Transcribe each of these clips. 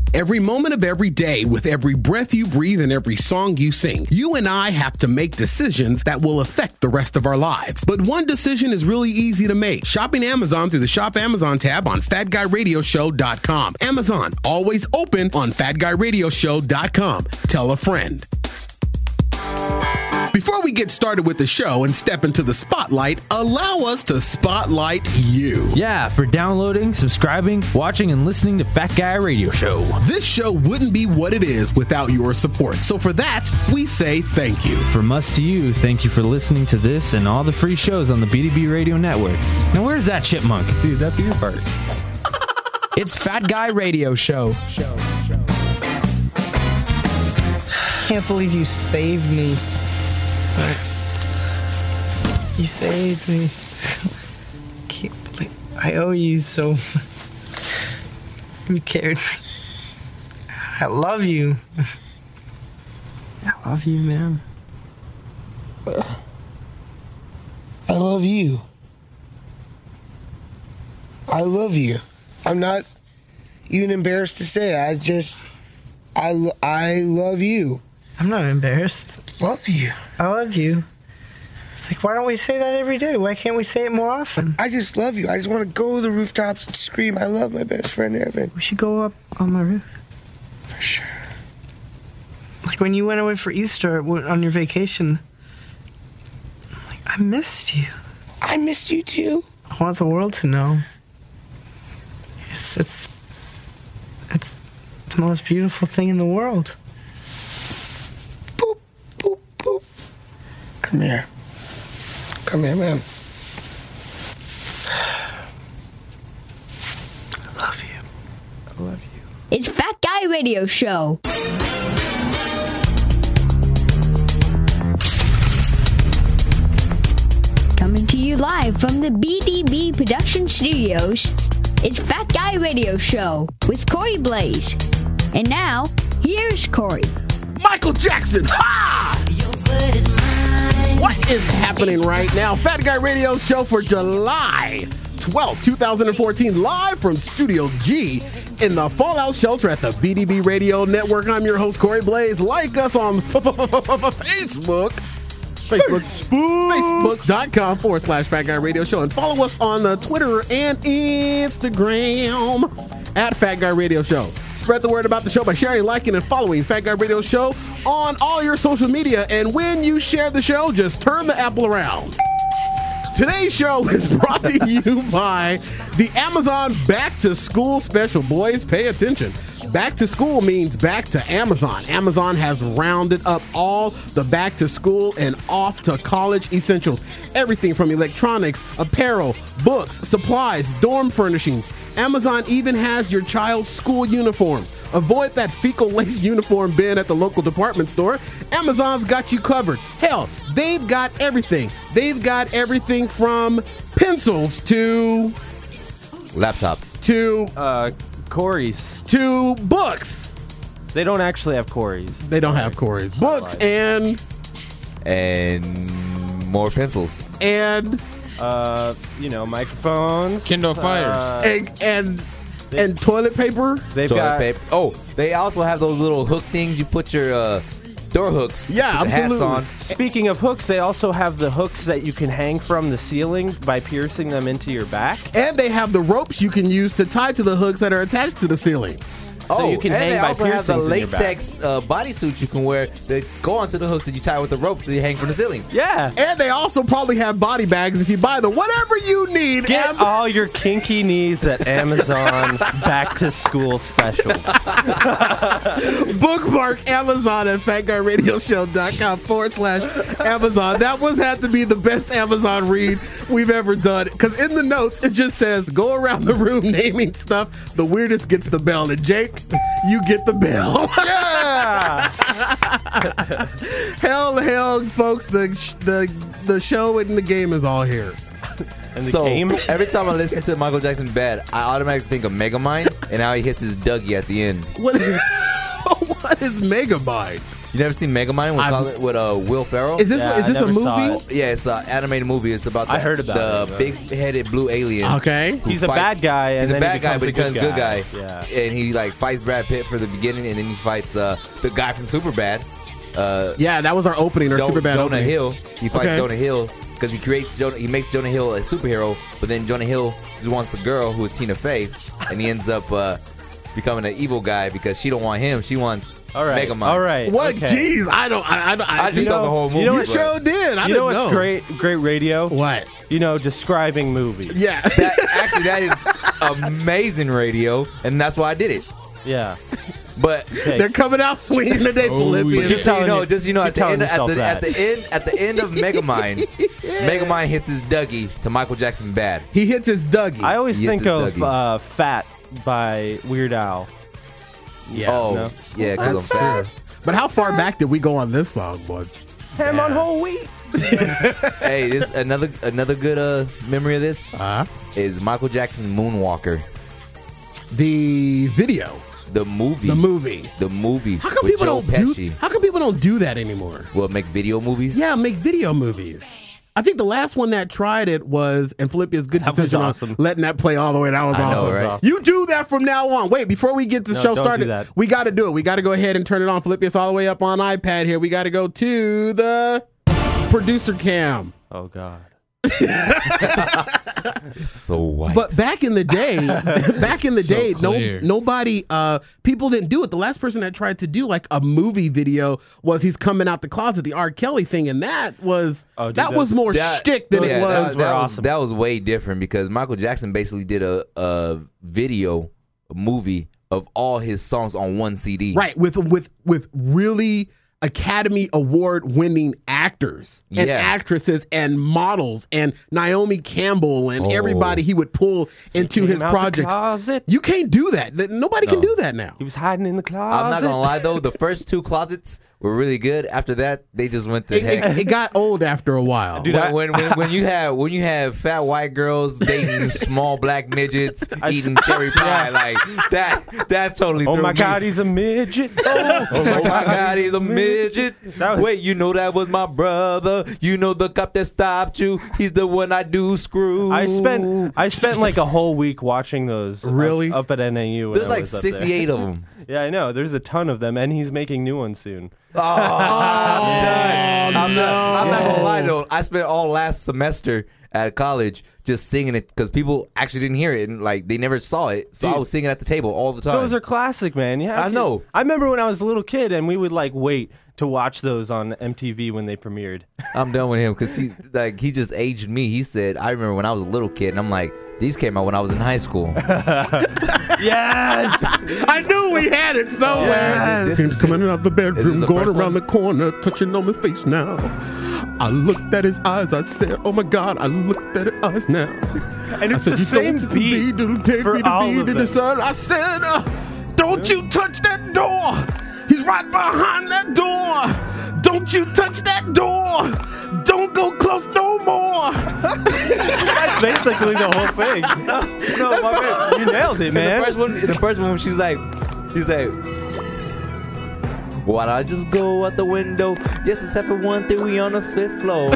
Every moment of every day, with every breath you breathe and every song you sing, you and I have to make decisions that will affect the rest of our lives. But one decision is really easy to make. Shopping Amazon through the Shop Amazon tab on FatGuyRadioShow.com. Amazon, always open on FatGuyRadioShow.com. Tell a friend. Before we get started with the show and step into the spotlight, allow us to spotlight you. Yeah, for downloading, subscribing, watching, and listening to Fat Guy Radio Show. This show wouldn't be what it is without your support. So for that, we say thank you. From us to you, thank you for listening to this and all the free shows on the BDB Radio Network. Now where's that chipmunk? Dude, that's your part. It's Fat Guy Radio Show. Can't believe you saved me. You saved me. Can't believe I owe you so much. You cared. I love you. I love you, man. I love you. I love you. I'm not even embarrassed to say it. I love you. I'm not embarrassed. Love you. I love you. It's like, why don't we say that every day? Why can't we say it more often? I just love you. I just want to go to the rooftops and scream, I love my best friend Evan. We should go up on my roof. For sure. Like when you went away for Easter on your vacation. Like, I missed you. I missed you too. I want the world to know. It's the most beautiful thing in the world. Boop, boop, boop. Come here. Come here, man. I love you. I love you. It's Fat Guy Radio Show. Coming to you live from the BDB Production Studios, it's Fat Guy Radio Show with Corey Blaze. And now, here's Corey. Michael Jackson, ha! What is happening right now? Fat Guy Radio Show for July 12, 2014, live from Studio G in the Fallout Shelter at the BDB Radio Network. I'm your host, Corey Blaze. Like us on Facebook. Facebook.com/Fat Guy Radio Show. And follow us on Twitter and Instagram at Fat Guy Radio Show. Spread the word about the show by sharing, liking, and following Fat Guy Radio Show on all your social media. And when you share the show, just turn the apple around. Today's show is brought to you by the Amazon Back to School Special. Boys, pay attention. Back to school means back to Amazon. Amazon has rounded up all the back to school and off to college essentials. Everything from electronics, apparel, books, supplies, dorm furnishings. Amazon even has your child's school uniforms. Avoid that fecal lace uniform bin at the local department store. Amazon's got you covered. Hell, they've got everything. They've got everything from pencils to Laptops. to Corey's. to books. They don't actually have Corey's. They don't have Corey's. Books and more pencils. Microphones. Kindle Fires. And toilet paper. They've Toilet got paper. Oh, they also have those little hook things you put your door hooks. Yeah, put your absolutely. hats on. Speaking of hooks, they also have the hooks that you can hang from the ceiling by piercing them into your back. And they have the ropes you can use to tie to the hooks that are attached to the ceiling. So you can and hang they by also have the piercings in your back. latex bodysuits you can wear that go onto the hooks that you tie with the rope that you hang from the ceiling. Yeah. And they also probably have body bags if you buy them. Whatever you need. Get all your kinky needs at Amazon Back to School specials. Bookmark Amazon at FatGuyRadioShow.com/Amazon. That was had to be the best Amazon read we've ever done. Because in the notes, it just says, go around the room naming stuff. The weirdest gets the bell. And Jake, you get the bell. Yeah. hell, folks, the show and the game is all here. And the So game? every time I listen to Michael Jackson Bad, I automatically think of Megamind and how he hits his Dougie at the end. What is Megamind? You never seen Megamind with Will Ferrell? Is this Yeah, is I this a never saw movie? it. Yeah, it's an animated movie. It's about I heard about the it, big-headed blue alien. Okay. who He's a bad guy, and He's a then bad he guy, but he becomes a good guy. Yeah. And he like fights Brad Pitt for the beginning, and then he fights the guy from Superbad. Yeah, that was our opening, our super bad Jonah opening. Hill. He fights Okay. Jonah Hill because he makes Jonah Hill a superhero, but then Jonah Hill just wants the girl who is Tina Fey, and he ends up becoming an evil guy because she don't want him. She wants Megamind. All right. What? Okay. Jeez, I just saw the whole movie. You know You what's sure did. I you didn't know what's great radio? What? You know, describing movies. Yeah. That is amazing radio, and that's why I did it. Yeah. But Okay. They're coming out swinging today, Philippians. Just telling you- at the keep telling end yourself at that. the end of Megamind, Megamind hits his Dougie to Michael Jackson Bad. He hits his Dougie. I always Yes, think it's of Dougie. Fat by Weird Al. yeah. Oh, no. yeah, because I'm fat. But how far back did we go on this song, boy? Ham on whole wheat. Hey, this another good memory of this Uh, is Michael Jackson Moonwalker, the video, the movie. the movie. The movie How come with people Joe don't do? Pesci. How come people don't do that anymore? Will make video movies. Yeah, make video movies. I think the last one that tried it was, and Philippia's good That was decision awesome. on letting that play all the way. That was I know, awesome. right? You do that from now on. Wait, before we get the No, show don't started, do that. we got to do it. We got to go ahead and turn it on. Philippia's all the way up on iPad here. We got to go to the producer cam. Oh God. It's so white. But back in the day, clear. nobody, people didn't do it. The last person that tried to do like a movie video was he's coming out the closet, the R. Kelly thing, and that was Oh, dude, that was more shtick than it was. that was way different because Michael Jackson basically did a movie of all his songs on one CD. Right, with really Academy Award winning actors and Yeah. actresses and models and Naomi Campbell and Oh. everybody he would pull into Came his out the projects. closet. You can't do that. Nobody can No. do that now. He was hiding in the closet. I'm not gonna lie though, the first two closets were really good. After that, they just went to heck. It got old after a while. Dude, when you have fat white girls dating small black midgets eating cherry pie like that totally Oh threw my me. God, he's a midget. Oh my God, he's a midget. That was- Wait, you know that was my brother. You know the cop that stopped you. He's the one I do screw. I spent like a whole week watching those. Really? Up at NAU. when There's I like was up there. 68 of them. Yeah, I know. There's a ton of them, and he's making new ones soon. I'm not gonna lie though. I spent all last semester at college just singing it because people actually didn't hear it and like they never saw it. So I was singing at the table all the time. Those are classic, man. Yeah, I know. I remember when I was a little kid, and we would like wait to watch those on MTV when they premiered. I'm done with him because he just aged me. He said, I remember when I was a little kid, and I'm like, these came out when I was in high school. Yes. I knew we had it somewhere. This is- Coming out the Is this bedroom, the going first around one? the corner, touching on my face now. I looked at his eyes, I said, oh my God, I looked at his eyes now. And I it's said, the same don't beat take for me to all be of to the them. sun. I said, don't you touch that door. He's right behind that door. Don't you touch that door. Don't go close no more. That's basically the whole thing. No, my man. You nailed it, man. In the first one, he's like, why'd I just go out the window? Yes, it's 713, we on the 5th floor.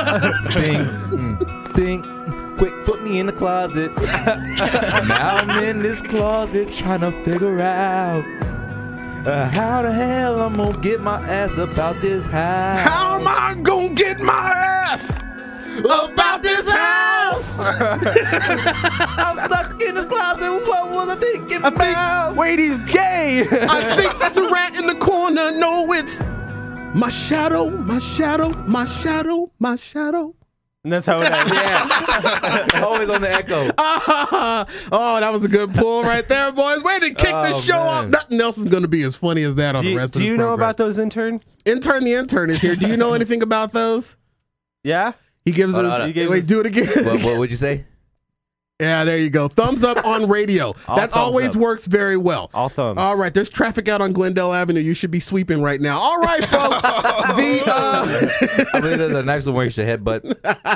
Think, quick, put me in the closet. Now I'm in this closet trying to figure out how the hell I'm gonna get my ass up out this house. How am I gonna get my ass about this house? I'm stuck in this closet. What was I thinking about? Wait, he's gay. I think that's a rat in the corner. No, it's my shadow, my shadow, my shadow, my shadow. And that's how it ends. Yeah, always on the echo. Oh, that was a good pull right there, boys. Way to kick the Oh, show man. off. Nothing else is going to be as funny as that on the rest of Do this you know program. about those intern? Intern the Intern is here. Do you know anything about those? Yeah. He gives Hold us. on. He gave Wait, us- do it again. What would you say? Yeah, there you go. Thumbs up on radio. That thumbs always up. works very well. All thumbs. All right, there's traffic out on Glendale Avenue. You should be sweeping right now. All right, folks. I believe there's a nice one where you should headbutt.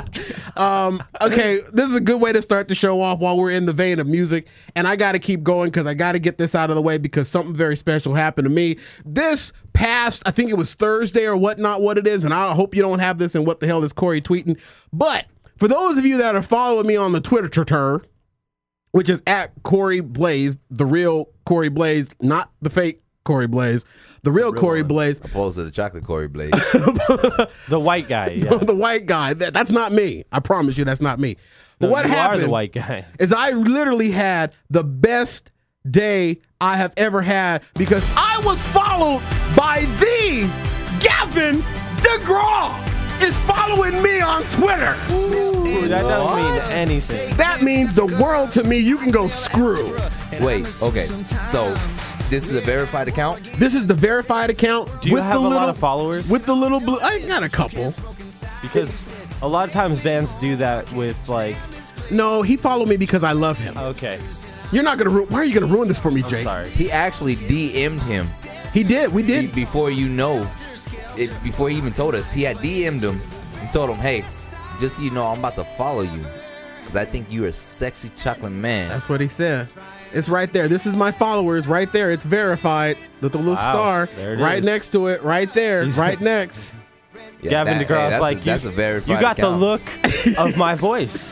Okay, this is a good way to start the show off while we're in the vein of music. And I got to keep going because I got to get this out of the way because something very special happened to me. This past, I think it was Thursday or whatnot, what it is. And I hope you don't have this and what the hell is Corey tweeting. But for those of you that are following me on the Twitter, which is at Corey Blaze, the real Corey Blaze, not the fake Corey Blaze, the real Corey one. Blaze. Opposed to the chocolate Corey Blaze. The white guy. Yeah. The white guy. That's not me. I promise you that's not me. But No, what you happened are the white guy. is I literally had the best day I have ever had because I was followed by the Gavin DeGraw is following me on Twitter. Ooh, that doesn't mean anything. That means the world to me. You can go screw. Wait, okay. So, this is a verified account? This is the verified account. Do you with have the a little, lot of followers? With the little blue. I got a couple. Because a lot of times bands do that with like. No, he followed me because I love him. Okay. You're not going to ruin. Why are you going to ruin this for me, Jake? Sorry. He actually DM'd him. He did. We did. Before you know, before he even told us, he had DM'd him and told him, hey, just so you know, I'm about to follow you because I think you're a sexy chocolate man. That's what he said. It's right there. This is my followers right there. It's verified with the little star There it right is. next to it. Right there. Right next. Yeah, Gavin DeGraw's that's like, that's a verified you got account. the look of my voice.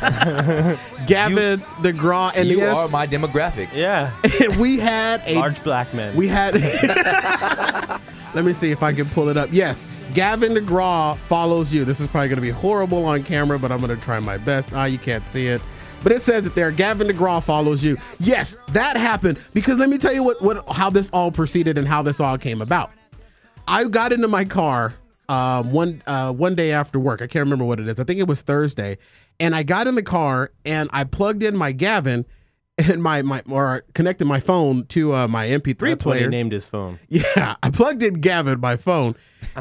Gavin DeGraw. And You yes, are my demographic. Yeah. we had a Large black man. We had. Let me see if I can pull it up. Yes, Gavin DeGraw follows you. This is probably going to be horrible on camera, but I'm going to try my best. You can't see it. But it says it there. Gavin DeGraw follows you. Yes, that happened because let me tell you how this all proceeded and how this all came about. I got into my car one day after work. I can't remember what it is. I think it was Thursday. And I got in the car and I plugged in my Gavin and or connected my phone to my MP3 That's what he player. named his phone. Yeah, I plugged in Gavin my phone,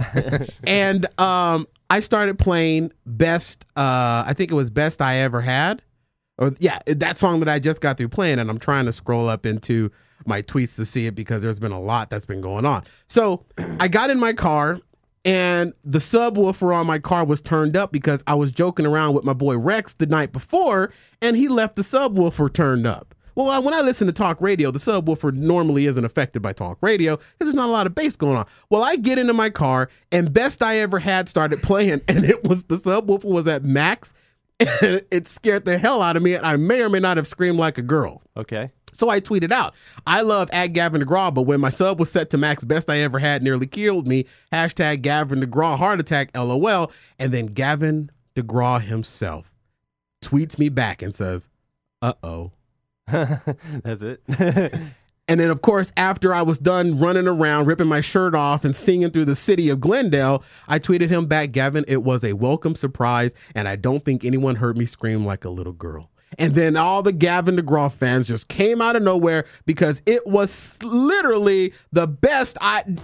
and I started playing best. I think it was Best I Ever Had, or yeah, that song that I just got through playing, and I'm trying to scroll up into my tweets to see it because there's been a lot that's been going on. So I got in my car. And the subwoofer on my car was turned up because I was joking around with my boy Rex the night before, and he left the subwoofer turned up. Well, when I listen to talk radio, the subwoofer normally isn't affected by talk radio because there's not a lot of bass going on. Well, I get into my car, and Best I Ever Had started playing, and the subwoofer was at max, and it scared the hell out of me, and I may or may not have screamed like a girl. Okay. So I tweeted out, I love @Gavin DeGraw, but when my sub was set to max, Best I Ever Had nearly killed me. #Gavin DeGraw, heart attack, LOL. And then Gavin DeGraw himself tweets me back and says, uh-oh. That's it. And then, of course, after I was done running around, ripping my shirt off and singing through the city of Glendale, I tweeted him back, Gavin, it was a welcome surprise, and I don't think anyone heard me scream like a little girl. And then all the Gavin DeGraw fans just came out of nowhere because it was literally the best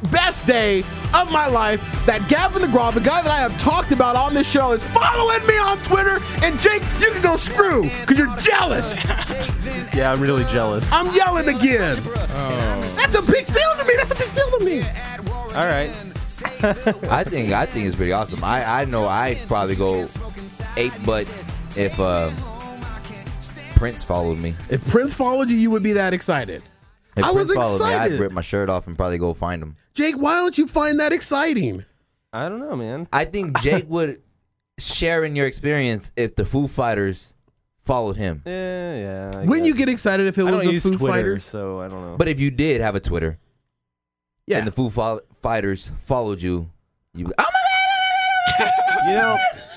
day of my life. That Gavin DeGraw, the guy that I have talked about on this show, is following me on Twitter. And Jake, you can go screw because you're jealous. Yeah, I'm really jealous. I'm yelling again. That's a big deal to me. That's a big deal to me. All right. I think it's pretty awesome. I know I'd probably go ape butt if Prince followed me. If Prince followed you, you would be that excited. If I Prince was followed me, excited. I'd rip my shirt off and probably go find him. Jake, why don't you find that exciting? I don't know, man. I think Jake would share in your experience if the Foo Fighters followed him. Yeah. I Wouldn't guess. you get excited if it I was don't the use Foo Twitter, Fighters? so I don't know. But if you did have a Twitter, Yeah. and the Foo Fighters followed you, you'd be, oh my God! You know,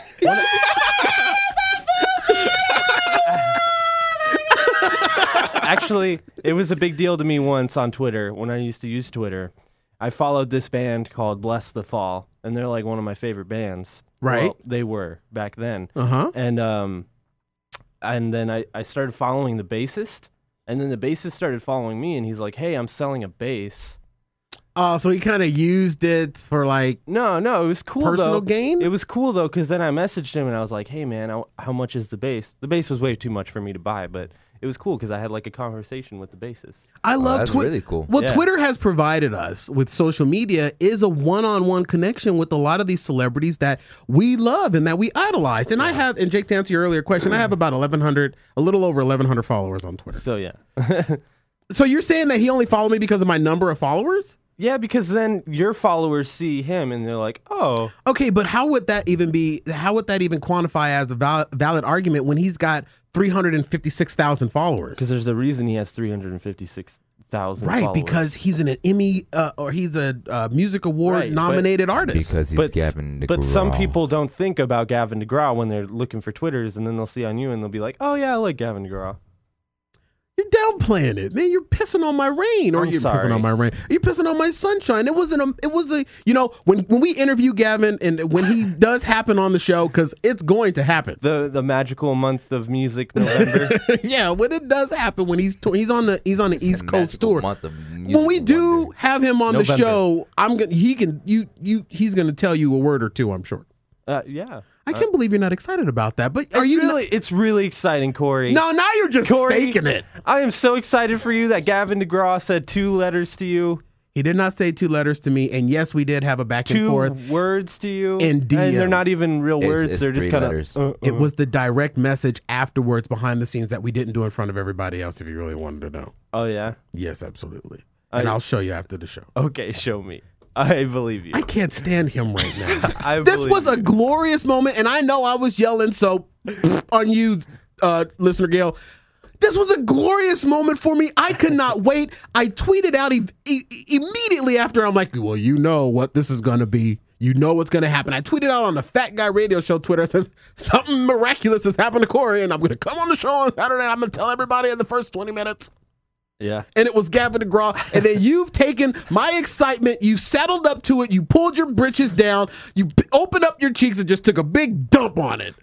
actually, it was a big deal to me once on Twitter when I used to use Twitter. I followed this band called Bless the Fall, and they're like one of my favorite bands. Right. Well, they were back then. Uh-huh. And then I started following the bassist, and then the bassist started following me, and he's like, "Hey, I'm selling a bass. So he kind of used it for like No, it was cool personal though. gain? It was cool though, because then I messaged him and I was like, "Hey man, how much is the bass?" The bass was way too much for me to buy, but it was cool because I had like a conversation with the bassist. I love that's Twitter. really cool. What Yeah. Twitter has provided us with social media is a one-on-one connection with a lot of these celebrities that we love and that we idolize. And I have, and Jake, to answer your earlier question, I have about 1,100, a little over 1,100 followers on Twitter. So yeah. So you're saying that he only followed me because of my number of followers? Yeah, because then your followers see him and they're like, "Oh, Okay, but how would that even quantify as a valid argument when he's got 356,000 followers? because there's a reason he has 356,000 Right, followers." because he's an Emmy or he's a music award Right, nominated artist. Because he's Gavin DeGraw. But some people don't think about Gavin DeGraw when they're looking for Twitters, and then they'll see on you and they'll be like, "Oh yeah, I like Gavin DeGraw." You're downplaying it, man. You're pissing on my rain, or I'm you're sorry. pissing on my rain. You're pissing on my sunshine. It was you know, when we interview Gavin and when he does happen on the show, because it's going to happen. The magical month of music, November. Yeah, when it does happen, when he's on the It's East a Coast magical tour. month of When we musical do wonder. have him on the November. show, he's gonna tell you a word or two, I'm sure. Yeah. I can't believe you're not excited about that. But are you really? It's really exciting, Corey. No, now you're just Corey, faking it. I am so excited for you that Gavin DeGraw said 2 letters to you, He did not say 2 letters to me, and yes, we did have a back and 2 forth. words to you, In and they're DM. not even real words. it's They're just 3 kind letters. of. It was the direct message afterwards behind the scenes that we didn't do in front of everybody else, if you really wanted to know. Oh yeah. Yes, absolutely. And I'll show you after the show. Okay, show me. I believe you. I can't stand him right now. I This believe was a you. glorious moment, and I know I was yelling, so on you, listener Gail. This was a glorious moment for me. I could not wait. I tweeted out immediately after. I'm like, well, you know what this is going to be. You know what's going to happen. I tweeted out on the Fat Guy Radio Show Twitter. I said, something miraculous has happened to Corey, and I'm going to come on the show on Saturday. I'm going to tell everybody in the first 20 minutes. Yeah. And it was Gavin DeGraw. And then you've taken my excitement, you settled up to it, you pulled your britches down, you opened up your cheeks and just took a big dump on it.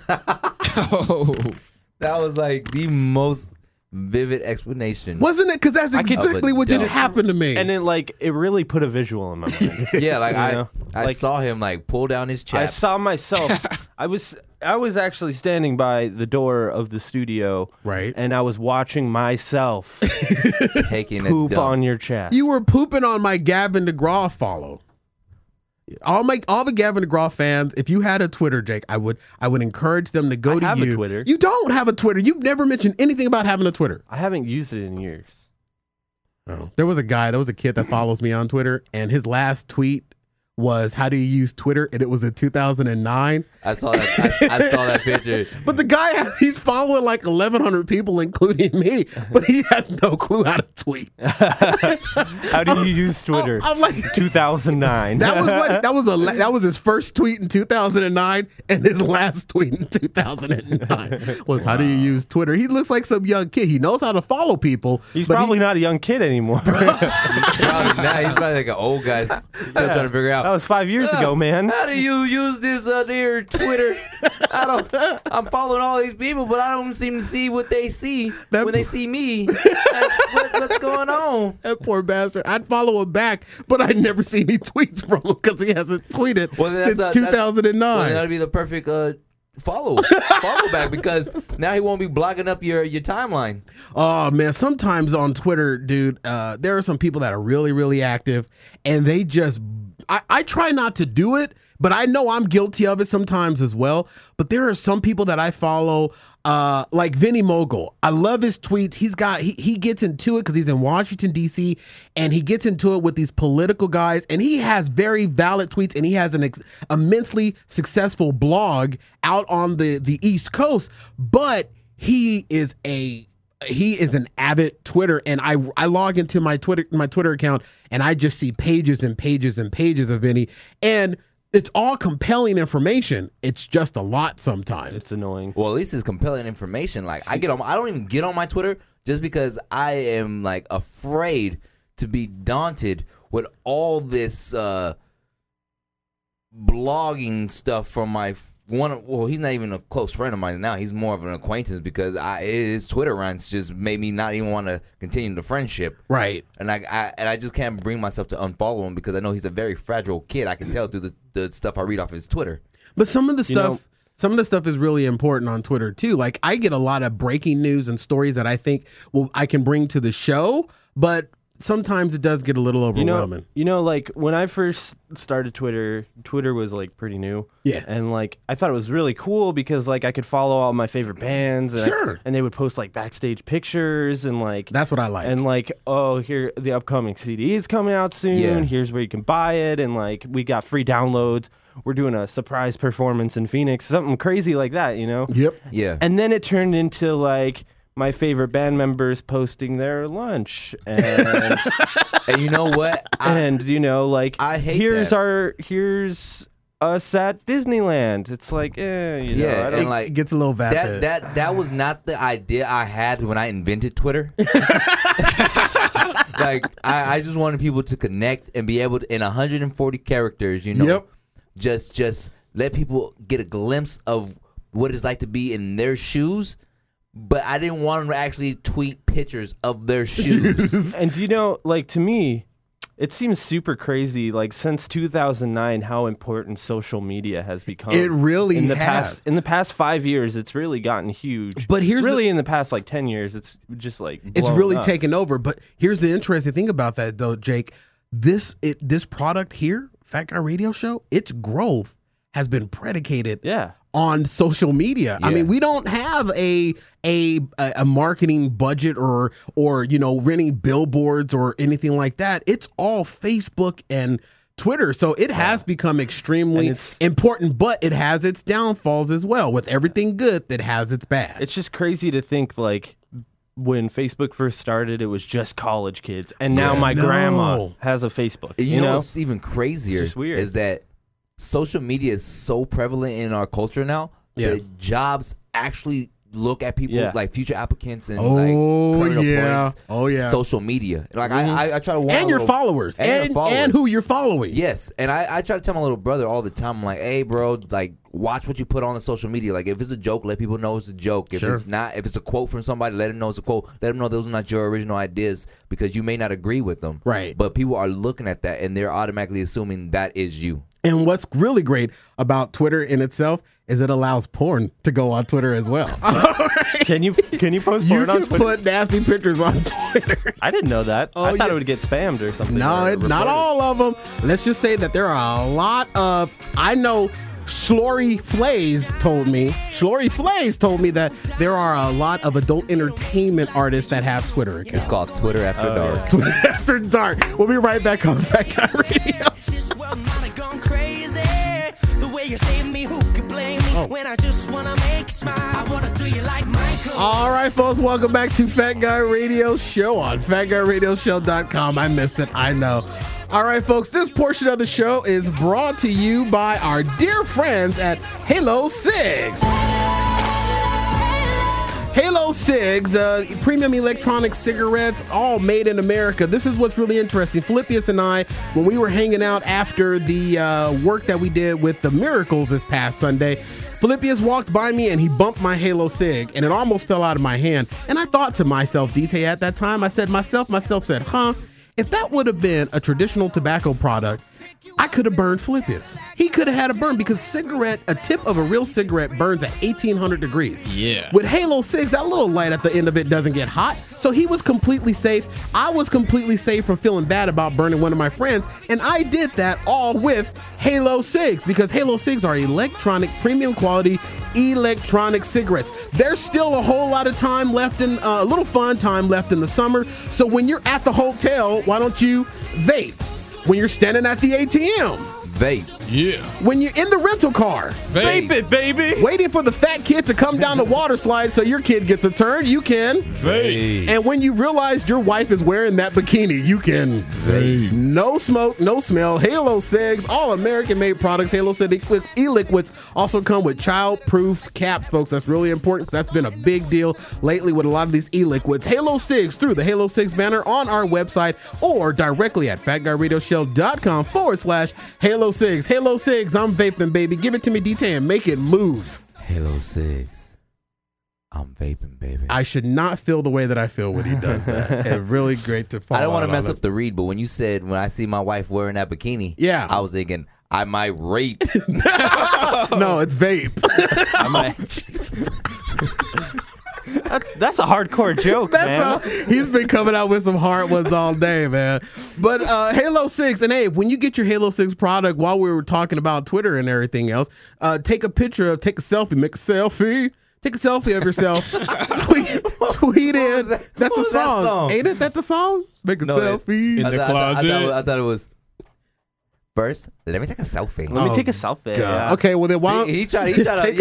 That was like the most vivid explanation. Wasn't it? Because that's I could- exactly what just Dump. happened to me. And it really put a visual in my mind. Yeah, like You know? I Like- saw him like pull down his I chaps. saw myself. I was actually standing by the door of the studio, Right. and I was watching myself taking poop a dump. on your chest. You were pooping on my Gavin DeGraw follow. All the Gavin DeGraw fans, if you had a Twitter, Jake, I would encourage them to go I to have a you. Twitter. You don't have a Twitter. You've never mentioned anything about having a Twitter. I haven't used it in years. Oh. There was a kid that follows me on Twitter, and his last tweet was, "How do you use Twitter?" And it was in 2009. I saw that. I saw that picture. But the guy, he's following like 1,100 people, including me, but he has no clue how to tweet. How do you use Twitter? I'm like, 2009. that was his first tweet in 2009, and his last tweet in 2009 was, "How do you use Twitter?" He looks like some young kid. He knows how to follow people. He's but probably not a young kid anymore. Probably now he's probably like an old guy still trying to figure out. That was 5 years ago, man. How do you use this dear Twitter? I'm following all these people, but I don't seem to see what they see when they see me. What's going on? That poor bastard. I'd follow him back, but I'd never see any tweets from him because he hasn't tweeted since 2009. Well, that'd be the perfect follow back, because now he won't be blocking up your timeline. Oh man, sometimes on Twitter, dude, there are some people that are really, really active, and they just I try not to do it, but I know I'm guilty of it sometimes as well. But there are some people that I follow, like Vinny Mogul. I love his tweets. He gets into it because he's in Washington, D.C., and he gets into it with these political guys, and he has very valid tweets, and he has an immensely successful blog out on the East Coast, but he is an avid Twitter, and I log into my Twitter account, and I just see pages and pages and pages of Vinny, and it's all compelling information. It's just a lot sometimes. It's annoying. Well, at least it's compelling information. Like I don't even get on my Twitter just because I am like afraid to be daunted with all this blogging stuff from my he's not even a close friend of mine now. He's more of an acquaintance because his Twitter rants just made me not even want to continue the friendship. Right. And I just can't bring myself to unfollow him because I know he's a very fragile kid. I can tell through the stuff I read off his Twitter. But some of the stuff is really important on Twitter too. Like I get a lot of breaking news and stories that I think I can bring to the show, but sometimes it does get a little overwhelming. Like when I first started Twitter was like pretty new. Yeah. And like I thought it was really cool because like I could follow all my favorite bands. And Sure. and they would post like backstage pictures and like That's what I like. And like, oh, here the upcoming CD is coming out soon. Yeah. Here's where you can buy it, and like we got free downloads. We're doing a surprise performance in Phoenix, something crazy like that, Yep. Yeah. And then it turned into like my favorite band members posting their lunch, and And you know what? I hate here's that. here's us at Disneyland. It's like, I don't, and like It gets a little vapid. that was not the idea I had when I invented Twitter. Like I just wanted people to connect and be able to, in 140 characters, Yep. just let people get a glimpse of what it's like to be in their shoes. But I didn't want them to actually tweet pictures of their shoes. And to me, it seems super crazy. Like since 2009, how important social media has become. It really in the has. In the past 5 years, it's really gotten huge. But here's really in the past like 10 years, it's just like It's blown really up. taken over. But here's the interesting thing about that, though, Jake. This product here, Fat Guy Radio Show, its growth has been predicated on social media. I Yeah. mean, we don't have a marketing budget or renting billboards or anything like that. It's all Facebook and Twitter. So it has become extremely important, but it has its downfalls as well. With everything good that has its bad. It's just crazy to think like when Facebook first started, it was just college kids, and now my grandma has a Facebook. You know what's even crazier It's just weird. is that social media is so prevalent in our culture now that jobs actually look at people like future applicants and like current appointments, social media. Like I try to warn and your followers and who you're following. Yes, and I try to tell my little brother all the time. I'm like, hey, bro, like watch what you put on the social media. Like if it's a joke, let people know it's a joke. If it's not, if it's a quote from somebody, let them know it's a quote. Let them know those are not your original ideas because you may not agree with them. Right. But people are looking at that and they're automatically assuming that is you. And what's really great about Twitter in itself is it allows porn to go on Twitter as well. Can you post porn on You can Twitter? put nasty pictures on Twitter. I didn't know that. I thought yeah. it would get spammed or something. No, or not reported. all of them. Let's just say that there are a lot of, I know Shlory Flays told me that there are a lot of adult entertainment artists that have Twitter accounts. It's called Twitter After Dark. Twitter After Dark. We'll be right back on Fat Guy Radio. This world might have gone crazy. The way you save me, who could blame me? When I just wanna make you smile, I wanna do you like Michael. All right, folks, welcome back to Fat Guy Radio Show on FatGuyRadioShow.com. I missed it, I know. All right, folks, this portion of the show is brought to you by our dear friends at Halo Cigs. Halo Cigs, premium electronic cigarettes, all made in America. This is what's really interesting. Philippius and I, when we were hanging out after the work that we did with the Miracles this past Sunday, Philippius walked by me and he bumped my Halo Cig and it almost fell out of my hand. And I thought to myself, DT, at that time, I said, myself said, if that would have been a traditional tobacco product, I could have burned Philippius. He could have had a burn because a tip of a real cigarette burns at 1800 degrees. Yeah. With Halo Cigs, that little light at the end of it doesn't get hot. So he was completely safe. I was completely safe from feeling bad about burning one of my friends. And I did that all with Halo Cigs because Halo Cigs are electronic, premium quality electronic cigarettes. There's still a whole lot of time left a little fun time left in the summer. So when you're at the hotel, why don't you vape? When you're standing at the ATM, vape. Yeah. When you're in the rental car, Vape it, baby. Waiting for the fat kid to come down the water slide so your kid gets a turn, you can Vape. And when you realize your wife is wearing that bikini, you can Vape. No smoke, no smell. Halo Cigs, all American-made products. Halo Cigs e-liquids also come with child-proof caps, folks. That's really important because that's been a big deal lately with a lot of these e-liquids. Halo Cigs through the Halo Cigs banner on our website or directly at fatguyradioshow.com/Halo Cigs. Halo 6, I'm vaping, baby. Give it to me, D-Tan. and make it move. Halo 6, I'm vaping, baby. I should not feel the way that I feel when he does that. It's really great to follow. I don't want to out mess on up the read, but when you said, when I see my wife wearing that bikini, Yeah. I was thinking, I might rape. No, it's vape. I might. That's a hardcore joke, man. He's been coming out with some hard ones all day, man. But Halo 6, and hey, when you get your Halo 6 product, while we were talking about Twitter and everything else, take a selfie, make a selfie. Take a selfie of yourself. tweet in. That's the song. Ain't it? That the song? Make a selfie. In the closet. I thought it was. First, let me take a selfie. Let me take a selfie. Yeah. Okay, well then why don't he tried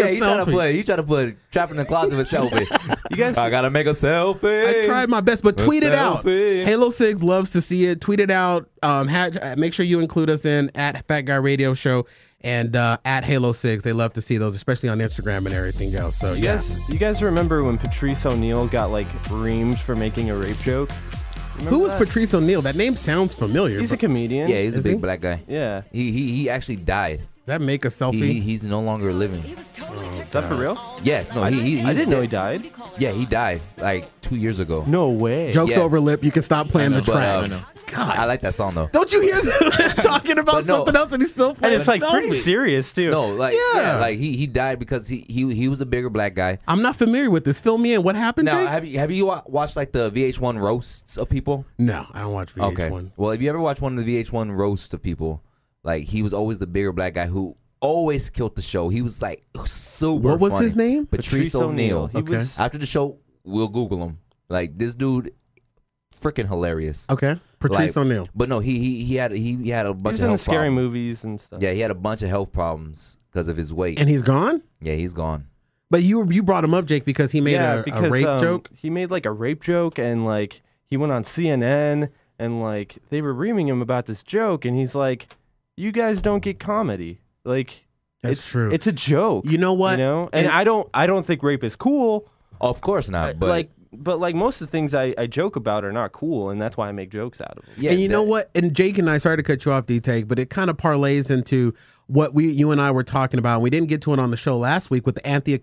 to put trap in the closet with selfie. You guys, I gotta make a selfie. I tried my best, but tweet it out. selfie. Halo 6 loves to see it. Tweet it out. Make sure you include us in at Fat Guy Radio Show and at Halo 6. They love to see those, especially on Instagram and everything else. So you guys remember when Patrice O'Neal got like reamed for making a rape joke? Remember who was that? Patrice O'Neal? That name sounds familiar. He's a comedian. Yeah, he's a Is big he? black guy. Yeah. He actually died. Does that make a selfie? He's no longer living. Is that for real? Yes, no, I didn't know he dead. died. Yeah, he died like 2 years ago. No way. Jokes Yes. over lip. You can stop playing the But, track. God. I like that song though. Don't you hear them talking about But no. something else and he's still And playing it's like selfie? pretty serious too. No, like Yeah. like he died because he was a bigger black guy. I'm not familiar with this. Fill me in. What happened, Now, Jake? have you watched like the VH1 roasts of people? No, I don't watch VH1. Okay. Well, if you ever watch one of the VH1 roasts of people, like he was always the bigger black guy who always killed the show. He was like super. What was funny. his name? Patrice O'Neal. He was After the show, we'll Google him. Like this dude, freaking hilarious. Okay. Patrice Like, O'Neal. But no, he had a he bunch was of in the health scary problems. movies and stuff. Yeah, he had a bunch of health problems because of his weight. And he's gone? Yeah, he's gone. But you brought him up, Jake, because he made a rape joke? He made like a rape joke and like he went on CNN and like they were reaming him about this joke and he's like, "You guys don't get comedy." Like That's it's true. It's a joke. You know what? You know? And I don't think rape is cool. Of course not. But But most of the things I joke about are not cool, and that's why I make jokes out of them. yeah, And you know what? And Jake and I, sorry to cut you off, D-Take, but it kind of parlays into what you and I were talking about. And we didn't get to it on the show last week with the Anthony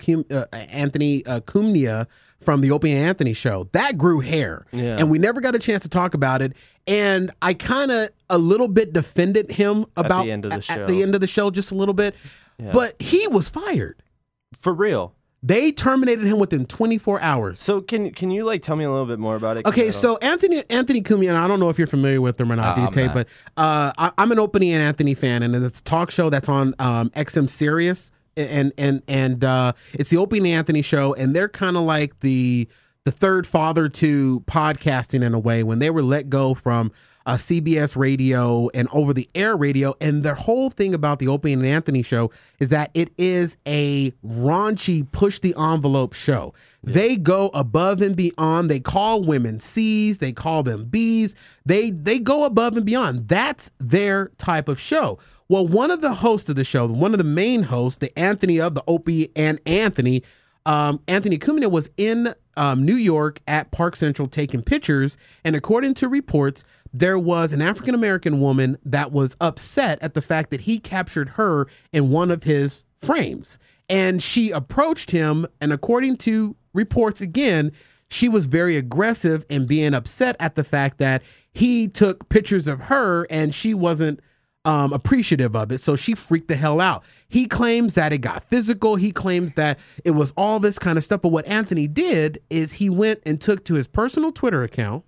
Cumia from the Opie and Anthony show. That grew hair. Yeah. And we never got a chance to talk about it. And I kind of a little bit defended him about the end of the show. at the end of the show, just a little bit. Yeah. But he was fired. For real. They terminated him within 24 hours. So can you like tell me a little bit more about it? 'Cause I Okay, don't- so Anthony Cumia, and I don't know if you're familiar with him or not, I'm D-Tay, not. but I'm an Opie and Anthony fan, and it's a talk show that's on XM Sirius, and it's the Opie and Anthony show, and they're kind of like the third father to podcasting in a way when they were let go from CBS radio and over the air radio. And their whole thing about the Opie and Anthony show is that it is a raunchy, push the envelope show. Yeah. They go above and beyond. They call women C's. They call them B's. They go above and beyond. That's their type of show. Well, one of the hosts of the show, one of the main hosts, the Anthony of the Opie and Anthony, Anthony Cumia was in New York at Park Central taking pictures. And according to reports, there was an African-American woman that was upset at the fact that he captured her in one of his frames. And she approached him, and according to reports again, she was very aggressive and being upset at the fact that he took pictures of her and she wasn't appreciative of it. So she freaked the hell out. He claims that it got physical. He claims that it was all this kind of stuff. But what Anthony did is he went and took to his personal Twitter account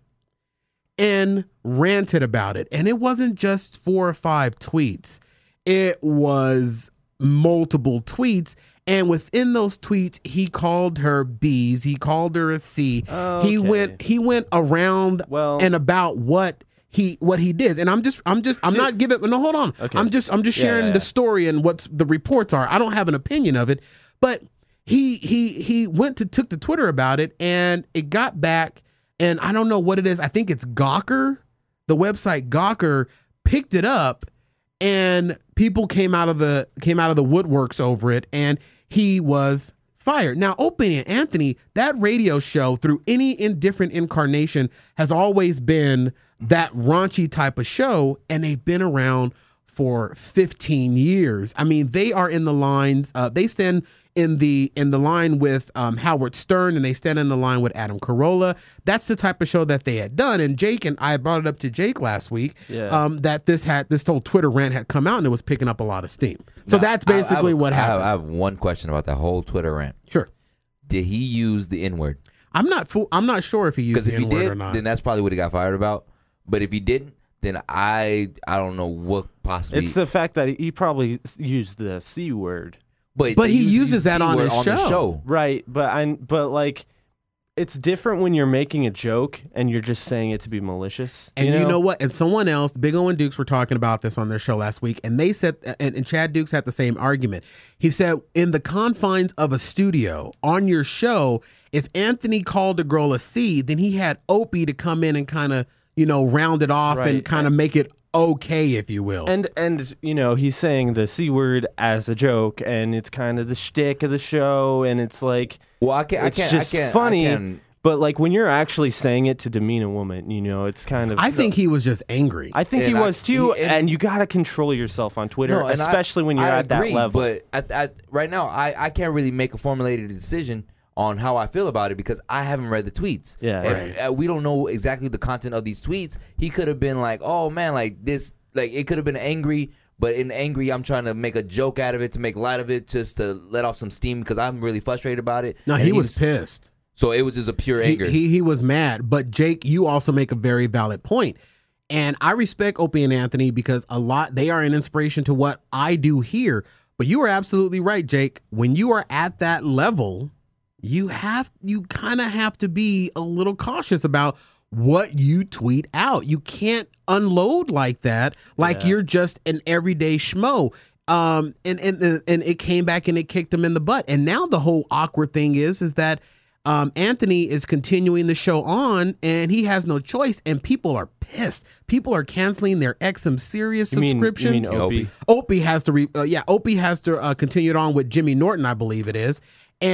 and ranted about it. And it wasn't just 4 or 5 tweets. It was multiple tweets. And within those tweets, he called her B's. He called her a C. Okay. He went around and about what he did. And I'm not giving, no, hold on. Okay. I'm just sharing the story and what the reports are. I don't have an opinion of it, but he took to Twitter about it, and it got back, and I don't know what it is. I think it's Gawker. The website Gawker picked it up, and people came out of the woodworks over it, and he was fired. Now, Opie and Anthony, that radio show through any different incarnation has always been that raunchy type of show, and they've been around for 15 years. I mean, they are in the lines. They stand in the line with Howard Stern, and they stand in the line with Adam Carolla. That's the type of show that they had done. And Jake and I brought it up to Jake last week that this whole Twitter rant had come out and it was picking up a lot of steam. So that's basically what happened. I have one question about that whole Twitter rant. Sure. Did he use the N-word? I'm not sure if he used the N-word or not. Then that's probably what he got fired about. But if he didn't, then I don't know what possibly. It's the fact that he probably used the C word. But he uses that on his show. Right, but like, it's different when you're making a joke and you're just saying it to be malicious. And you know what? And someone else, Big O and Dukes were talking about this on their show last week, and they said, and Chad Dukes had the same argument. He said, in the confines of a studio, on your show, if Anthony called a girl a C, then he had Opie to come in and kind of, round it off and kind of make it okay, if you will. And he's saying the C word as a joke, and it's kind of the shtick of the show, and it's like, it's funny. But like when you're actually saying it to demean a woman, it's kind of. I think he was just angry. I think he was too, and you got to control yourself on Twitter, especially when you're at that level. But right now, I can't really make a formulated decision on how I feel about it because I haven't read the tweets. Yeah, and we don't know exactly the content of these tweets. He could have been like, "Oh man, like this," like it could have been angry. But in angry, I'm trying to make a joke out of it, to make light of it, just to let off some steam because I'm really frustrated about it. No, he was pissed. So it was just a pure anger. He was mad. But Jake, you also make a very valid point. And I respect Opie and Anthony because they are an inspiration to what I do here. But you are absolutely right, Jake. When you are at that level, you kind of have to be a little cautious about what you tweet out. You can't unload like that, like you're just an everyday schmo. And it came back and it kicked him in the butt. And now the whole awkward thing is that Anthony is continuing the show on, and he has no choice. And people are pissed. People are canceling their XM Sirius subscriptions. You mean Opie? Opie has to Opie has to continue it on with Jimmy Norton, I believe it is,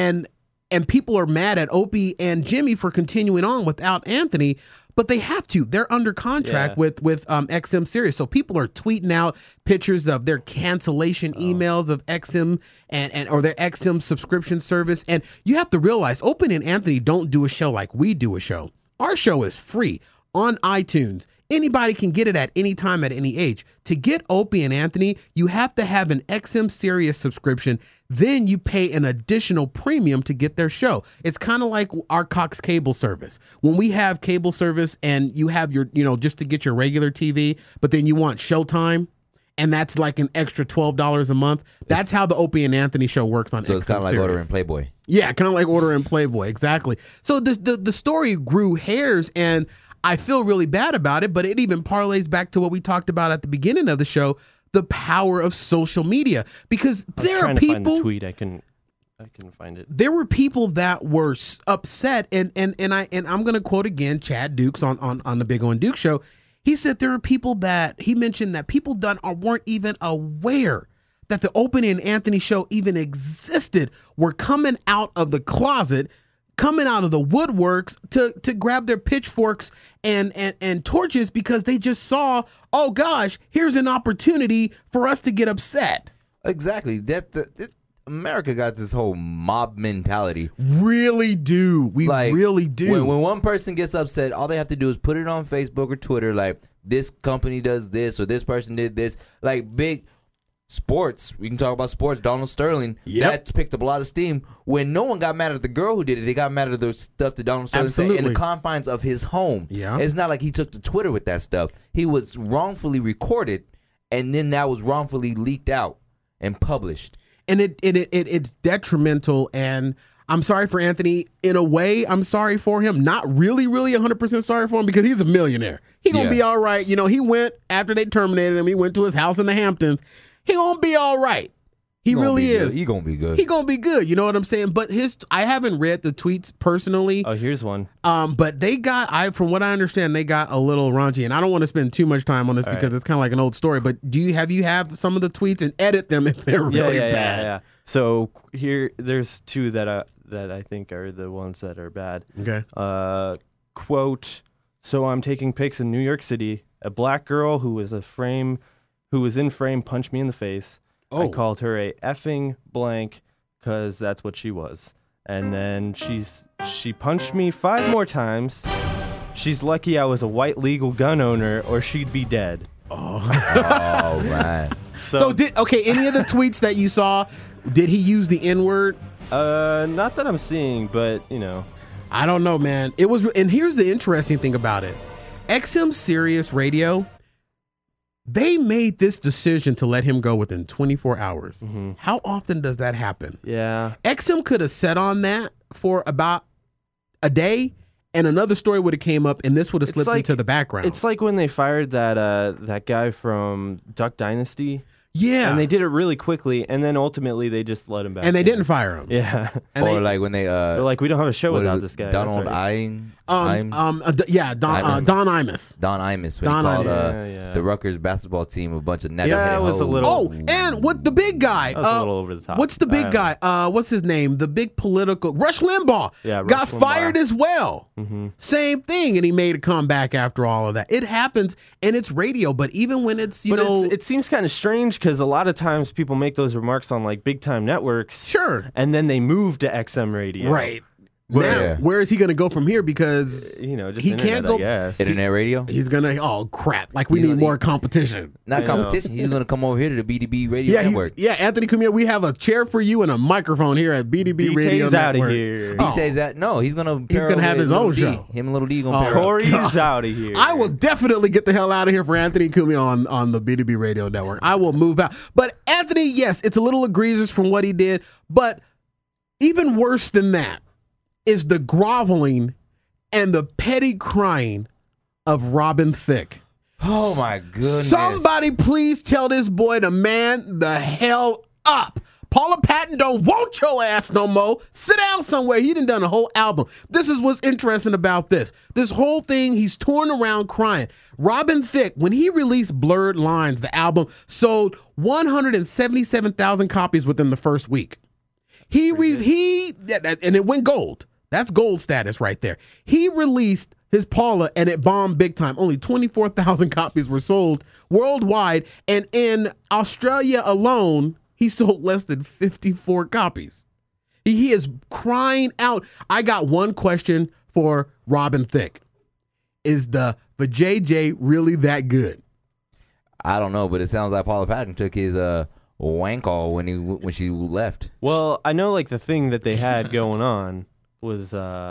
and people are mad at Opie and Jimmy for continuing on without Anthony, but they have to. They're under contract with XM Sirius. So people are tweeting out pictures of their cancellation emails of XM or their XM subscription service. And you have to realize Opie and Anthony don't do a show like we do a show. Our show is free on iTunes. Anybody can get it at any time at any age. To get Opie and Anthony, you have to have an XM Sirius subscription. Then you pay an additional premium to get their show. It's kind of like our Cox cable service. When we have cable service and you have your, just to get your regular TV, but then you want Showtime, and that's like an extra $12 a month. That's how the Opie and Anthony show works on XM So it's kind of like Sirius. ordering Playboy. Yeah, kind of like ordering Playboy. Exactly. So the story grew hairs, and I feel really bad about it, but it even parlays back to what we talked about at the beginning of the show, the power of social media. Because there are people. To find the tweet. I couldn't find it. There were people that were upset, and I'm going to quote again Chad Dukes on the Big O and Duke show. He said there are people that he mentioned that people weren't even aware that the Opie and Anthony show even existed, were coming out of the closet, coming out of the woodworks to grab their pitchforks and torches because they just saw, oh gosh, here's an opportunity for us to get upset. Exactly. America got this whole mob mentality. Really do. We really do. When one person gets upset, all they have to do is put it on Facebook or Twitter, like this company does this or this person did this. Like big sports, we can talk about sports. Donald Sterling, that picked up a lot of steam. When no one got mad at the girl who did it, they got mad at the stuff that Donald Sterling said in the confines of his home. Yeah. It's not like he took to Twitter with that stuff. He was wrongfully recorded, and then that was wrongfully leaked out and published. And it's detrimental, and I'm sorry for Anthony. In a way, I'm sorry for him. Not really 100% sorry for him because he's a millionaire. He gonna be all right. He went, after they terminated him, he went to his house in the Hamptons. He gonna be all right. He really is. He gonna be good. He gonna be good. You know what I'm saying? But I haven't read the tweets personally. Oh, here's one. But they from what I understand, they got a little raunchy, and I don't want to spend too much time on this because it's kind of like an old story. But you have some of the tweets and edit them if they're really bad? Yeah. So there's two that I think are the ones that are bad. Okay. Quote, so I'm taking pics in New York City. A black girl who was a frame who was in frame punched me in the face. Oh. I called her a effing blank because that's what she was. And then she punched me 5 more times. She's lucky I was a white legal gun owner or she'd be dead. Oh man. So any of the tweets that you saw, did he use the N-word? Not that I'm seeing, but I don't know, man. It was, and here's the interesting thing about it. XM Sirius Radio, they made this decision to let him go within 24 hours. Mm-hmm. How often does that happen? Yeah. XM could have sat on that for about a day, and another story would have came up, and this would have slipped into the background. It's like when they fired that guy from Duck Dynasty. Yeah. And they did it really quickly, and then ultimately they just let him back. And they didn't fire him. Yeah. Or like when they're like, we don't have a show without this guy. Donald Imes. Don Imus. Don Imus. When he called the Rutgers basketball team a bunch of never hit it was a little. Oh, and what the big guy? That was a little over the top. What's the big guy? What's his name? The big political Rush Limbaugh. Yeah, Rush got Limbaugh. fired as well. Mm-hmm. Same thing, and he made a comeback after all of that. It happens, and it's radio. But even when it's it seems kind of strange because a lot of times people make those remarks on like big time networks. Sure. And then they move to XM radio. Right. Now, where is he going to go from here? Because just he can't go. I guess. Internet radio. He's gonna. Oh crap! Like we need more competition. Not competition. He's gonna come over here to the BDB Radio Network. Yeah, Anthony Cumia, we have a chair for you and a microphone here at BDB Radio Network. out of here. BT's out. No, he's gonna have his own show. Him and Little D gonna pair up. Corey's out of here. I will definitely get the hell out of here for Anthony Cumia on the BDB Radio Network. I will move out. But Anthony, yes, it's a little egregious from what he did, but even worse than that is the groveling and the petty crying of Robin Thicke. Oh my goodness. Somebody please tell this boy to man the hell up. Paula Patton don't want your ass no more. Sit down somewhere. He done a whole album. This is what's interesting about this. This whole thing, he's torn around crying. Robin Thicke, when he released Blurred Lines, the album sold 177,000 copies within the first week. And it went gold. That's gold status right there. He released his Paula and it bombed big time. Only 24,000 copies were sold worldwide. And in Australia alone, he sold less than 54 copies. He is crying out. I got one question for Robin Thicke. Is the JJ really that good? I don't know, but it sounds like Paula Patton took his wank all when she left. Well, I know like the thing that they had going on was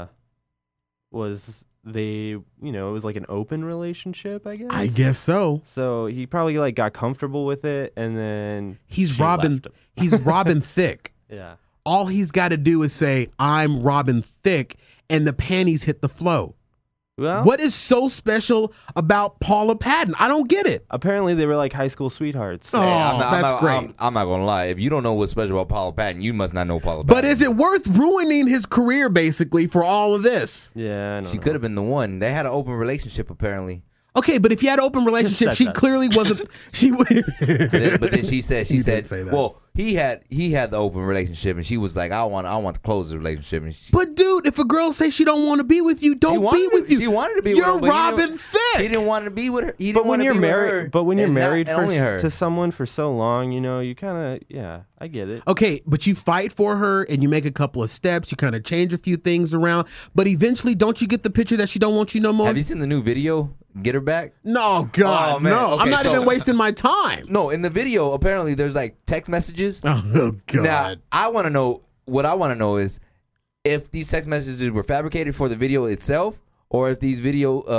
they, it was like an open relationship, I guess. I guess so. So he probably like got comfortable with it, and then he's Robin Thicke. Yeah. All he's got to do is say, "I'm Robin Thicke," and the panties hit the flow. Well, what is so special about Paula Patton? I don't get it. Apparently, they were like high school sweethearts. Oh, that's great. I'm not gonna lie. If you don't know what's special about Paula Patton, you must not know Paula Patton. But is it worth ruining his career basically for all of this? Yeah, she could have been the one. They had an open relationship apparently. Okay, but if you had an open relationship, she clearly wasn't. She would. But then she said, say that. Well, he had the open relationship, and she was like, I want to close the relationship. And but dude, if a girl says she don't want to be with you, don't be with you. She wanted to be with her. You're Robin Thicke. He didn't want to be with her. He but didn't want to be married, with her. But when you're married her. to someone for so long, you kind of, I get it. Okay, but you fight for her and you make a couple of steps. You kind of change a few things around, but eventually, don't you get the picture that she don't want you no more? Have you seen the new video? Get her back? No, God, no. Okay, I'm not even wasting my time. No, in the video, apparently there's like text messages. Oh, God. Now, I want to know, what I want to know is if these text messages were fabricated for the video itself, or if these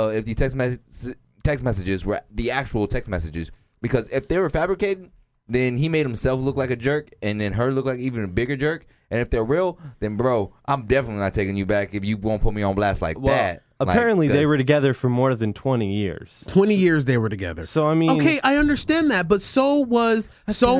text messages were the actual text messages. Because if they were fabricated, then he made himself look like a jerk, and then her look like even a bigger jerk. And if they're real, then bro, I'm definitely not taking you back if you won't put me on blast like that. Apparently, they were together for more than 20 years. 20 years they were together. So I mean, okay, I understand that, but so was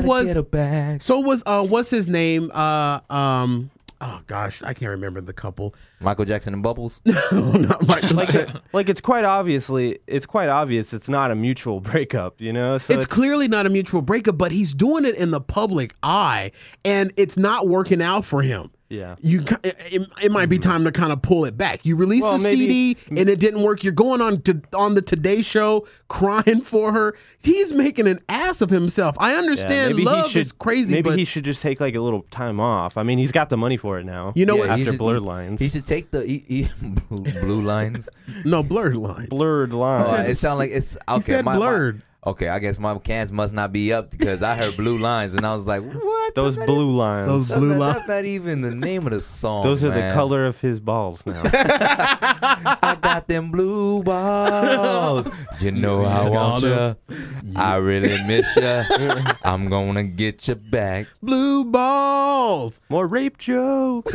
what's his name? Oh gosh, I can't remember the couple. Michael Jackson and Bubbles. No, not Michael. Like it's quite obvious it's not a mutual breakup, So it's clearly not a mutual breakup, but he's doing it in the public eye, and it's not working out for him. Yeah. It might be time to kind of pull it back. You released a CD and it didn't work. You're going on the Today Show crying for her. He's making an ass of himself. I understand love is crazy. Maybe he should just take like a little time off. I mean, he's got the money for it now. You know what? After Blurred Lines. He should take the blue lines. No, Blurred Lines. Blurred Lines. It sounds like it's okay. He said blurred. Okay, I guess my cans must not be up because I heard blue lines and I was like, what? Those blue lines. Those blue lines. That's not even the name of the song. Those are man. the color of his balls now. I got them blue balls. You know I want you. I really miss you. I'm gonna get you back. Blue balls. More rape jokes.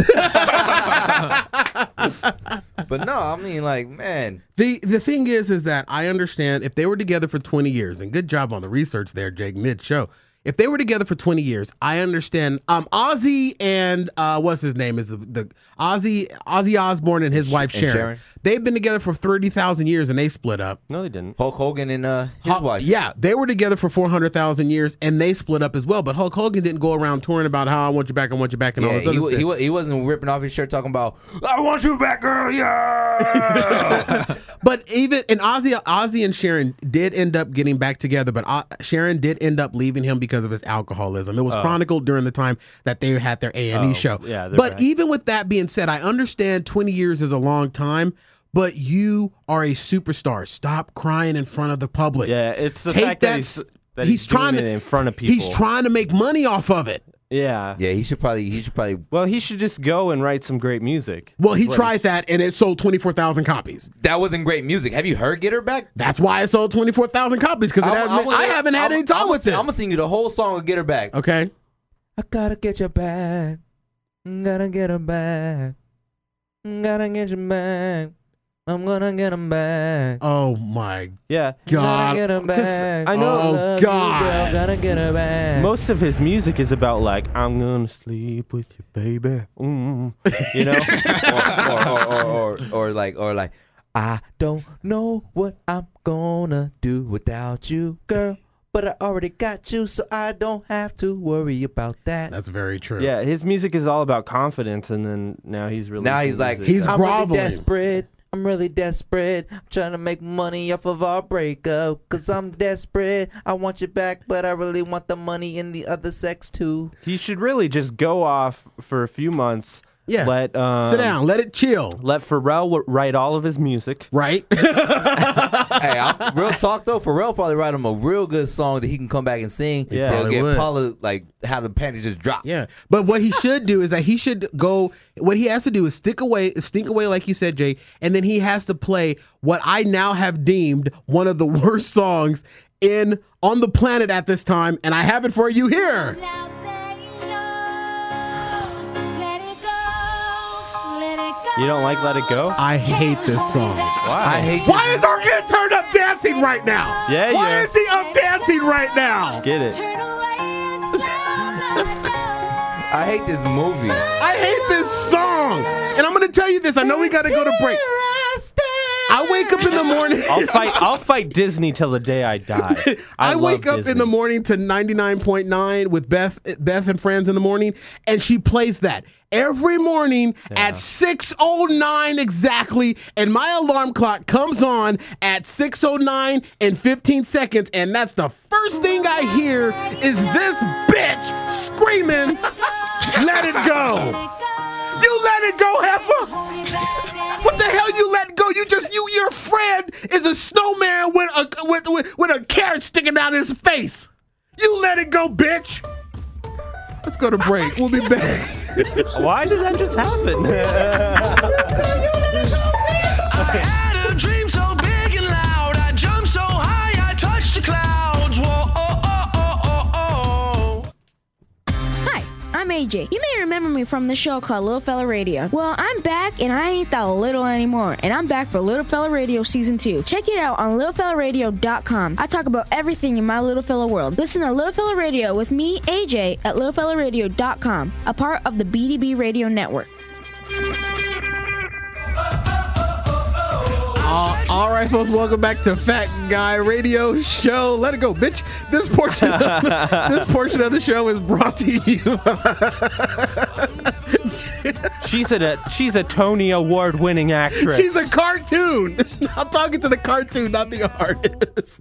But no, I mean, like, man. The thing is that I understand if they were together for 20 years, and good job on the research there, Jake, mid-show. If they were together for 20 years, I understand. Ozzy and what's his name is the Ozzy Osbourne and his wife Sharon. They've been together for 30,000 years and they split up. No, they didn't. Hulk Hogan and his wife. Yeah, they were together for 400,000 years and they split up as well. But Hulk Hogan didn't go around touring about how I want you back, and all this other stuff. He wasn't ripping off his shirt talking about I want you back, girl. Yeah. But even and Ozzy and Sharon did end up getting back together, but Sharon did end up leaving him because of his alcoholism. It was chronicled during the time that they had their A&E show. Yeah, but even with that being said, I understand 20 years is a long time, but you are a superstar. Stop crying in front of the public. Yeah, it's the fact that he's trying doing it in front of people. He's trying to make money off of it. Yeah. Yeah, he should probably. Well, he should just go and write some great music. Well, he tried that, and it sold 24,000 copies. That wasn't great music. Have you heard "Get Her Back"? That's why it sold 24,000 copies, because I haven't had any time with it. I'm gonna sing you the whole song of "Get Her Back." Okay. I gotta get you back. Gotta get her back. Gotta get you back. I'm gonna get him back. Oh my God! Gotta get him back. I know. Oh God! You, girl. Gotta get her back. Most of his music is about like I'm gonna sleep with you, baby. You know, or like I don't know what I'm gonna do without you, girl. But I already got you, so I don't have to worry about that. That's very true. Yeah, his music is all about confidence, and then now he's really like he's I'm groveling. Really desperate. I'm really desperate. I'm trying to make money off of our breakup. Cause I'm desperate. I want you back, but I really want the money in the other sex too. He should really just go off for a few months. Yeah. Sit down. Let it chill. Let Pharrell write all of his music. Right. Hey, real talk though. Pharrell probably write him a real good song that he can come back and sing. Yeah. He'll get Paula have the panties just drop. Yeah. But what he should do is that he should go. What he has to do is stink away, like you said, Jay, and then he has to play what I now have deemed one of the worst songs on the planet at this time, and I have it for you here. You don't like Let It Go? I hate this song. Why? Why is Arquette turned up dancing right now? Yeah, Why is he up dancing right now? Get it. I hate this movie. I hate this song. And I'm going to tell you this. I know we got to go to break. I wake up in the morning. I'll fight Disney till the day I die. I wake up in the morning to 99.9 with Beth and friends in the morning, and she plays that every morning at 6:09 exactly, and my alarm clock comes on at 6:09 and 15 seconds, and that's the first thing I hear is this bitch screaming, "Let it go." You let it go, heifer. What the hell you let go? Your friend is a snowman with a carrot sticking out his face. You let it go, bitch. Let's go to break. We'll be back. Why did that just happen? I had a dream so big and loud. I jumped so high, I touched the clouds. Whoa, oh, oh, oh, oh, oh. Hi, I'm AJ. You may remember me from the show called Little Fella Radio. Well, I'm back, and I ain't that little anymore. And I'm back for Little Fella Radio Season 2. Check it out on littlefellaradio.com. I talk about everything in my Little Fella world. Listen to Little Fella Radio with me, AJ, at littlefellaradio.com, a part of the BDB Radio Network. All right, folks, welcome back to Fat Guy Radio Show. Let it go, bitch. This portion of the show is brought to you She's a Tony Award winning actress. She's a cartoon. I'm talking to the cartoon, not the artist.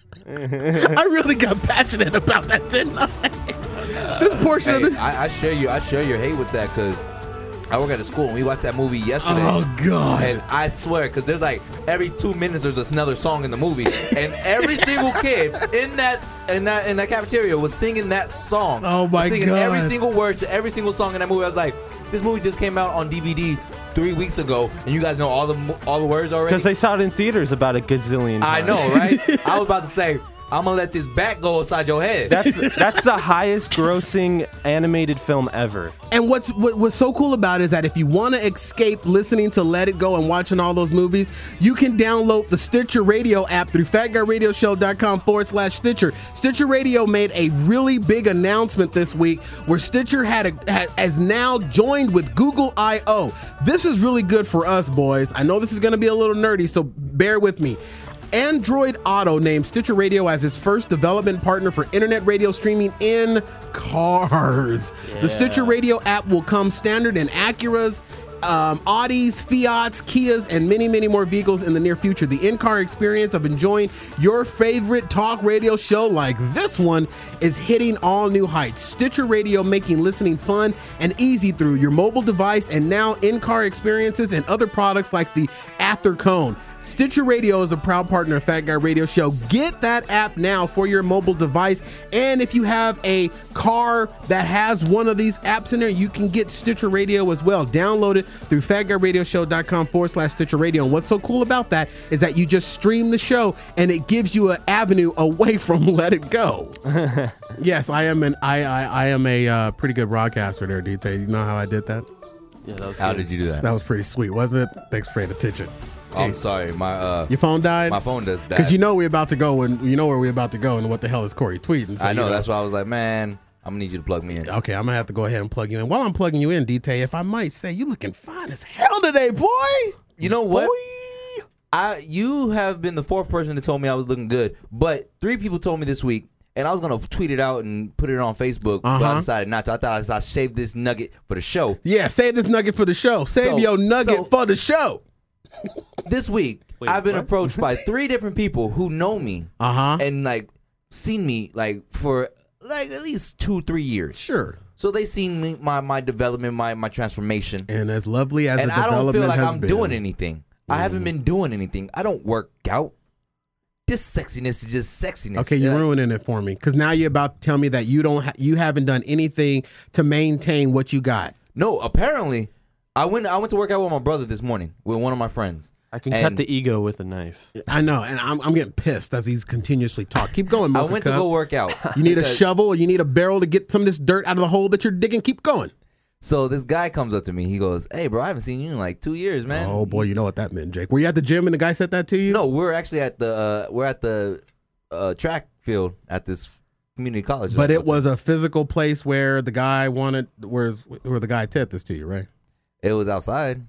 I really got passionate about that, didn't I? This portion of the I share your hate with that because I work at a school and we watched that movie yesterday. Oh God! And I swear, because there's like every 2 minutes there's another song in the movie, and every single kid in that cafeteria was singing that song. Oh my singing God! Every single word to every single song in that movie. I was like, this movie just came out on DVD 3 weeks ago, and you guys know all the words already. Because they saw it in theaters about a gazillion times. I know, right? I was about to say, I'm gonna let this bat go inside your head. That's the highest grossing animated film ever. And what's so cool about it is that if you want to escape listening to Let It Go and watching all those movies, you can download the Stitcher Radio app through fatguyradioshow.com/Stitcher. Stitcher Radio made a really big announcement this week where Stitcher has now joined with Google I.O. This is really good for us, boys. I know this is going to be a little nerdy, so bear with me. Android Auto named Stitcher Radio as its first development partner for internet radio streaming in cars. Yeah. The Stitcher Radio app will come standard in Acuras, Audis, Fiats, Kias, and many, many more vehicles in the near future. The in-car experience of enjoying your favorite talk radio show like this one is hitting all new heights. Stitcher Radio making listening fun and easy through your mobile device, and now in-car experiences and other products like the Aftercone. Stitcher Radio is a proud partner of Fat Guy Radio Show. Get that app now for your mobile device. And if you have a car that has one of these apps in there, you can get Stitcher Radio as well. Download it through fatguyradioshow.com/Stitcher Radio. And what's so cool about that is that you just stream the show and it gives you an avenue away from Let It Go. Yes, I am a pretty good broadcaster there, DT. You know how I did that? Yeah, that was How good. did you do that? That was pretty sweet, wasn't it? Thanks for paying attention. Oh, I'm sorry, your phone died. My phone does die because you know we're about to go, and you know where we're about to go, and what the hell is Corey tweeting? So I know, that's why I was like, man, I'm gonna need you to plug me in. Okay, I'm gonna have to go ahead and plug you in. While I'm plugging you in, DT, if I might say, you looking fine as hell today, boy. You know what? You have been the fourth person that told me I was looking good, but 3 people told me this week, and I was gonna tweet it out and put it on Facebook, but I decided not to. I thought I'd save this nugget for the show. Yeah, save this nugget for the show. Save your nugget for the show. This week, I've been approached by 3 different people who know me and like seen me like for like at least 2-3 years. Sure. So they seen me, my development, my transformation, and as lovely as and the I don't development feel like has I'm been. doing anything. I haven't been doing anything. I don't work out. This sexiness is just sexiness. Okay, you're ruining it for me because now you're about to tell me that you haven't done anything to maintain what you got. No, apparently. I went to work out with my brother this morning with one of my friends. I can cut the ego with a knife. I know, and I'm getting pissed as he's continuously talking. Keep going, Mocha I went to go work out. You need a shovel or you need a barrel to get some of this dirt out of the hole that you're digging. Keep going. So this guy comes up to me. He goes, "Hey, bro, I haven't seen you in like 2 years, man." Oh boy, you know what that meant, Jake. Were you at the gym and the guy said that to you? No, we're actually at the track field at this community college. But it was a physical place where the guy where the guy said this to you, right? It was outside.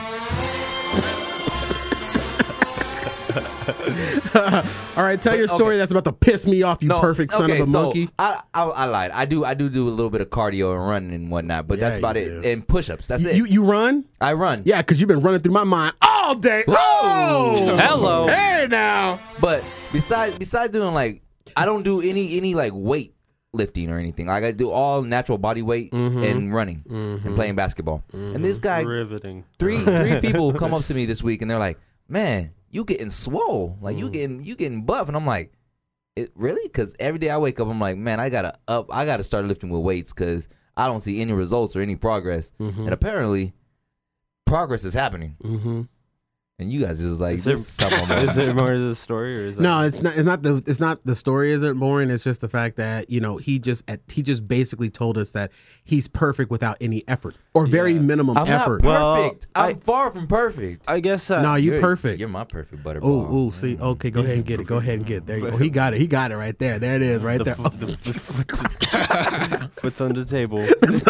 All right, tell your story. That's about to piss me off, you perfect son of a monkey. I lied. I do a little bit of cardio and running and whatnot, but that's about it. And push-ups. That's it. You run? I run. Yeah, because you've been running through my mind all day. Oh, hello. Hey now. But besides doing like, I don't do any like weight lifting or anything. Like I do all natural body weight and running and playing basketball. And this guy, riveting. Three people come up to me this week and they're like, "Man, you getting swole? Like you getting buff?" And I'm like, "Really?" Because every day I wake up, I'm like, "Man, I gotta start lifting with weights because I don't see any results or any progress." And apparently, progress is happening. And you guys just like, is there more to the story, or is that no? It's not the story isn't boring. It's just the fact that he just basically told us that he's perfect without any effort or very minimum effort. I'm not perfect. I'm far from perfect. I guess. No, you're perfect. You're my perfect butterball. Oh, see, okay, go ahead and get it. Go ahead and get it. There you go. He got it. He got it right there. There it is, right there. Foot's on the table.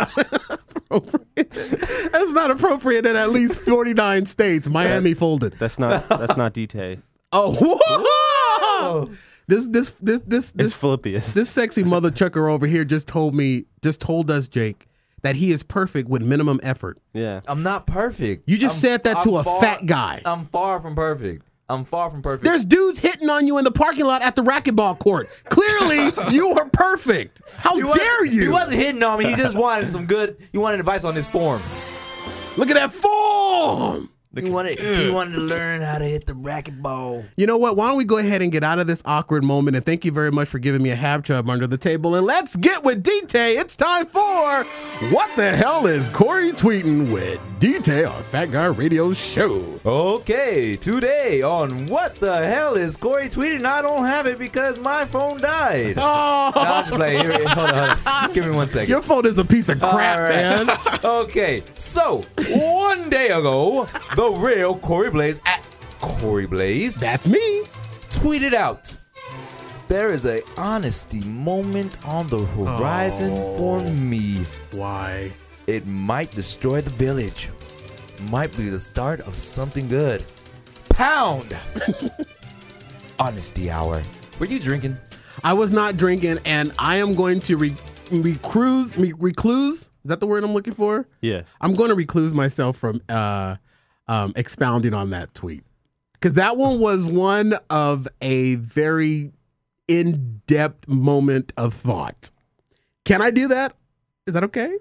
That's not appropriate in at least 49 states. Miami folded. That's not DT. Oh, whoa! This it's Philippians. This sexy mother chucker over here just told us, Jake, that he is perfect with minimum effort. Yeah. I'm not perfect. You just said that to a fat guy. I'm far from perfect. There's dudes hitting on you in the parking lot at the racquetball court. Clearly, you are perfect. How dare you? He wasn't hitting on me. He just wanted he wanted advice on his form. Look at that form. He wanted to learn how to hit the racquetball. You know what? Why don't we go ahead and get out of this awkward moment? And thank you very much for giving me a half chub under the table. And let's get with D-Tay. It's time for What the Hell is Corey Tweeting with D-Tay on Fat Guy Radio Show. Okay, today on What the Hell is Corey Tweeting? I don't have it because my phone died. Oh. No, I'm just playing. Hold on. Give me 1 second. Your phone is a piece of crap, man. Okay, so 1 day ago, the real Corey Blaze at Corey Blaze. That's me. Tweeted out, there is a honesty moment on the horizon for me. Why? It might destroy the village. Might be the start of something good. Pound. Honesty hour. Were you drinking? I was not drinking, and I am going to recluse. Is that the word I'm looking for? Yes. I'm going to recluse myself from expounding on that tweet, because that one was one of a very in-depth moment of thought. Can I do that? Is that okay?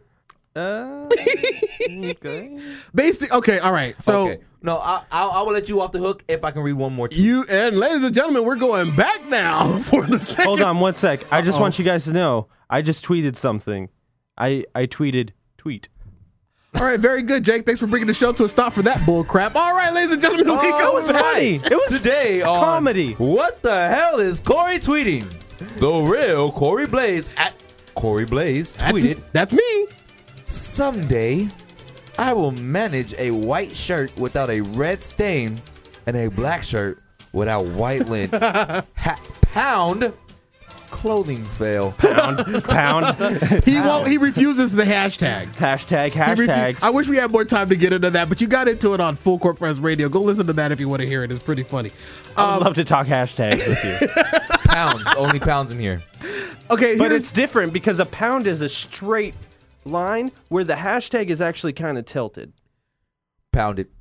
Okay. Okay, all right. So okay. No, I will let you off the hook if I can read one more tweet. You and ladies and gentlemen, we're going back now for the second. Hold on 1 sec. I just want you guys to know, I just tweeted something. I tweeted tweet. All right, very good, Jake. Thanks for bringing the show to a stop for that bull crap. All right, ladies and gentlemen, we go with funny. It was today on comedy. What the hell is Corey tweeting? The real Corey Blaze at Corey Blaze tweeted. That's me. Someday, I will manage a white shirt without a red stain and a black shirt without white lint. Pound. Clothing fail. Pound. He refuses the hashtag. Hashtags. I wish we had more time to get into that, but you got into it on Full Court Press Radio. Go listen to that if you want to hear it. It's pretty funny. I would love to talk hashtags with you. Pounds. Only pounds in here. Okay, but it's different because a pound is a straight line where the hashtag is actually kind of tilted. Pound it.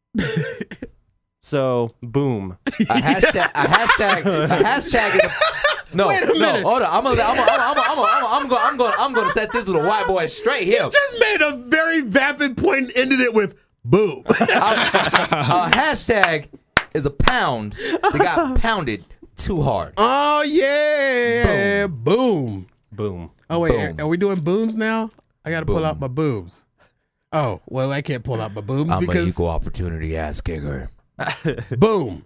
So, boom. A hashtag is a... No, wait a minute. Hold on. I'm gonna set this little white boy straight here. You just made a very vapid point and ended it with boom. A hashtag is a pound that got pounded too hard. Oh yeah, boom. Oh wait, Boom. are we doing booms now? I got to pull out my boobs. Oh well, I can't pull out my boobs I'm because an equal opportunity ass kicker. boom.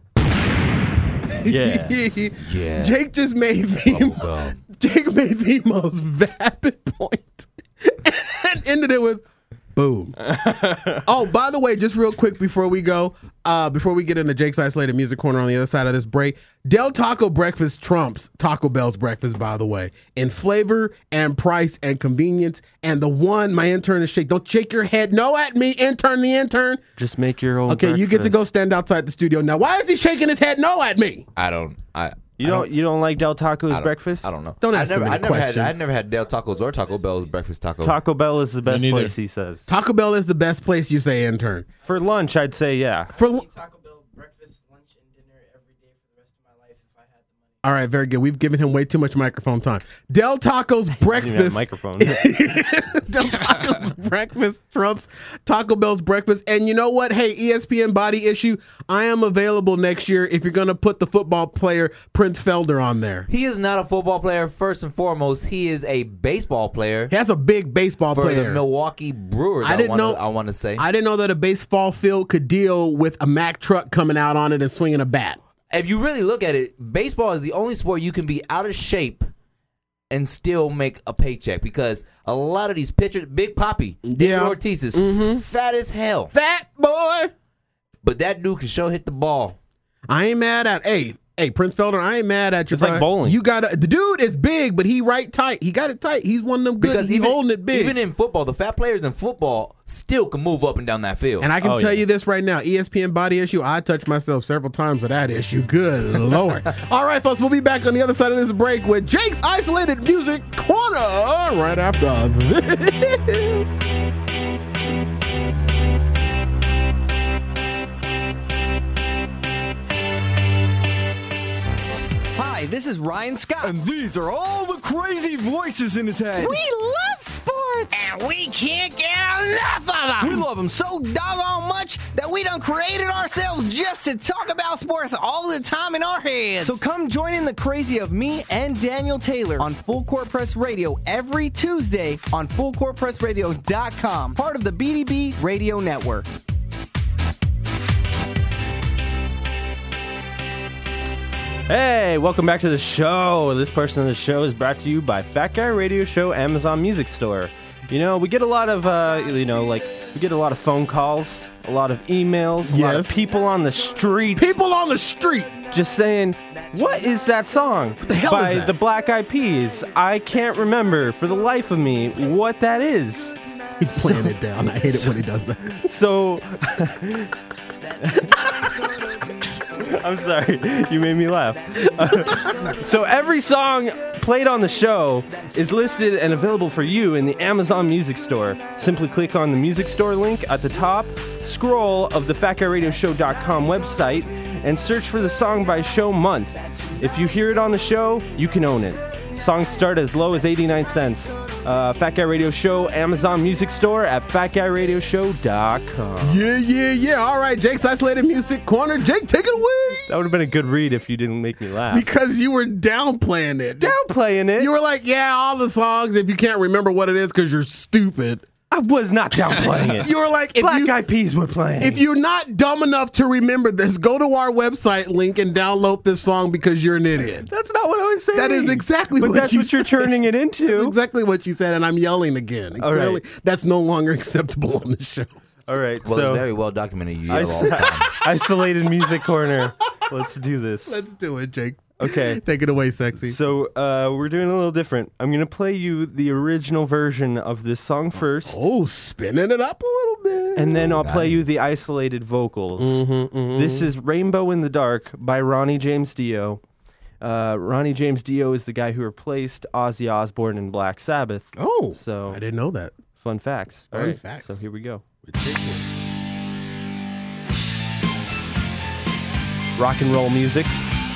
Yes. Yeah. Jake just made the most vapid point and ended it with boom. Oh, by the way, just real quick before we go, before we get into Jake's Isolated Music Corner on the other side of this break, Del Taco Breakfast trumps Taco Bell's breakfast, by the way, in flavor and price and convenience. And the one, my intern is shake. Don't shake your head. No at me, the intern. Just make your own Okay, breakfast. you get to go stand outside the studio. Now, why is he shaking his head no at me? You don't like Del Taco's breakfast? I don't know. Don't ask me questions. I've never had Del Tacos or Taco Bell's breakfast taco. Taco Bell is the best place, he says. Taco Bell is the best place, you say, intern. For lunch, I'd say yeah. Taco Bell breakfast, lunch, and dinner every day for the rest of my life if I had the money. All right, very good. We've given him way too much microphone time. Del Taco's breakfast. Microphone. Del Taco's breakfast trumps Taco Bell's breakfast. And you know what? Hey, ESPN Body Issue, I am available next year if you're going to put the football player Prince Felder on there. He is not a football player. First and foremost, he is a baseball player. He has a big baseball for player. the Milwaukee Brewers. I want to say. I didn't know that a baseball field could deal with a Mack truck coming out on it and swinging a bat. If you really look at it, baseball is the only sport you can be out of shape and still make a paycheck, because a lot of these pitchers, Big Papi, David Ortiz is fat as hell. Fat boy. But that dude can sure hit the ball. I ain't mad at Hey, Prince Felder, I ain't mad at you. It's like bowling. The dude is big, but he right tight. He got it tight. He's one of them good. Because he's holding it big. Even in football, the fat players in football still can move up and down that field. And I can tell you this right now, ESPN Body Issue, I touched myself several times with that issue. Good Lord. All right, folks, we'll be back on the other side of this break with Jake's Isolated Music Corner right after this. Hi, this is Ryan Scott. And these are all the crazy voices in his head. We love sports! And we can't get enough of them! We love them so doggone much that we done created ourselves just to talk about sports all the time in our heads. So come join in the crazy of me and Daniel Taylor on Full Court Press Radio every Tuesday on FullCourtPressRadio.com, part of the BDB Radio Network. Hey, welcome back to the show. This portion of the show is brought to you by Fat Guy Radio Show Amazon Music Store. You know, we get a lot of, we get a lot of phone calls, a lot of emails, a lot of people on the street. People on the street! Just saying, what is that song? What the hell by is that? the Black Eyed Peas? I can't remember for the life of me what that is. He's playing it down. I hate it when he does that. So... I'm sorry, you made me laugh. So every song played on the show is listed and available for you in the Amazon Music Store. Simply click on the Music Store link at the top, scroll of the FatGuyRadioShow.com website, and search for the song by show month. If you hear it on the show, you can own it. Songs start as low as 89 cents. Fat Guy Radio Show, Amazon Music Store at FatGuyRadioShow.com. Yeah. All right, Jake's Isolated Music Corner. Jake, take it away. That would have been a good read if you didn't make me laugh. Because you were downplaying it. Downplaying it? You were like, yeah, all the songs, if you can't remember what it is because you're stupid. I was not downplaying it. You were like, Black Eyed Peas were playing. If you're not dumb enough to remember this, go to our website link and download this song because you're an idiot. That's not what I was saying. That is exactly but what that's you what said. you're turning it into. That's exactly what you said, and I'm yelling again. And All clearly, right. that's no longer acceptable on the show. All right. Well, so it's very well documented. You yell all the time. Isolated Music Corner. Let's do this. Let's do it, Jake. Okay. Take it away, sexy. So we're doing a little different. I'm going to play you the original version of this song first. Oh, spinning it up a little bit. And then I'll play you the isolated vocals. This is Rainbow in the Dark by Ronnie James Dio. Ronnie James Dio is the guy who replaced Ozzy Osbourne in Black Sabbath. Oh, so I didn't know that. Fun facts. All Fun right, facts. So here we go. Rock and roll music.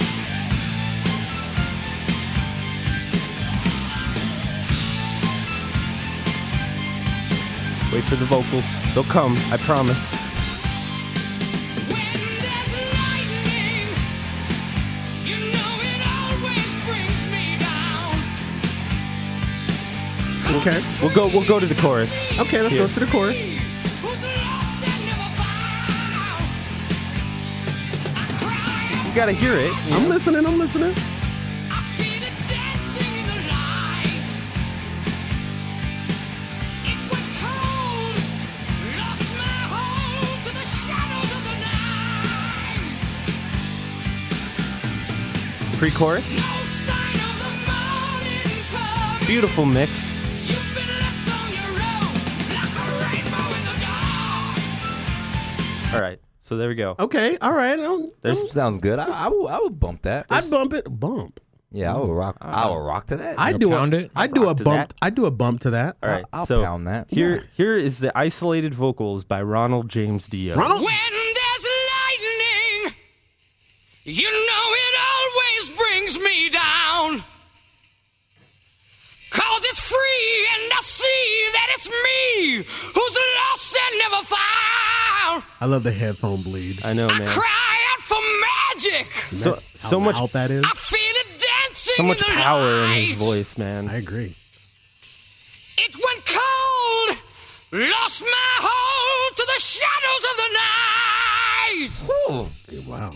Wait for the vocals. They'll come, I promise. Okay. We'll go to the chorus. Okay, let's Here. go to the chorus. You gotta hear it. I'm listening. Pre-chorus. Beautiful mix. All right, so there we go. Okay, all right. Sounds good. I would bump that. I'd bump it. Bump. Yeah, I would rock. I would rock to that. I do pound it. it? I do a Rock to bump. that? I do a bump to that. All right, I'll so pound that. Here is the isolated vocals by Ronald James Dio. Ronald. When there's lightning, you know it always brings me down. 'Cause it's free and I see that it's me who's lost and never found. I love the headphone bleed. I know, man. Cry out for magic. So How much loud that is. I feel it dancing so much in the power in light. his voice, man. I agree. It went cold, lost my hold to the shadows of the night. Wow.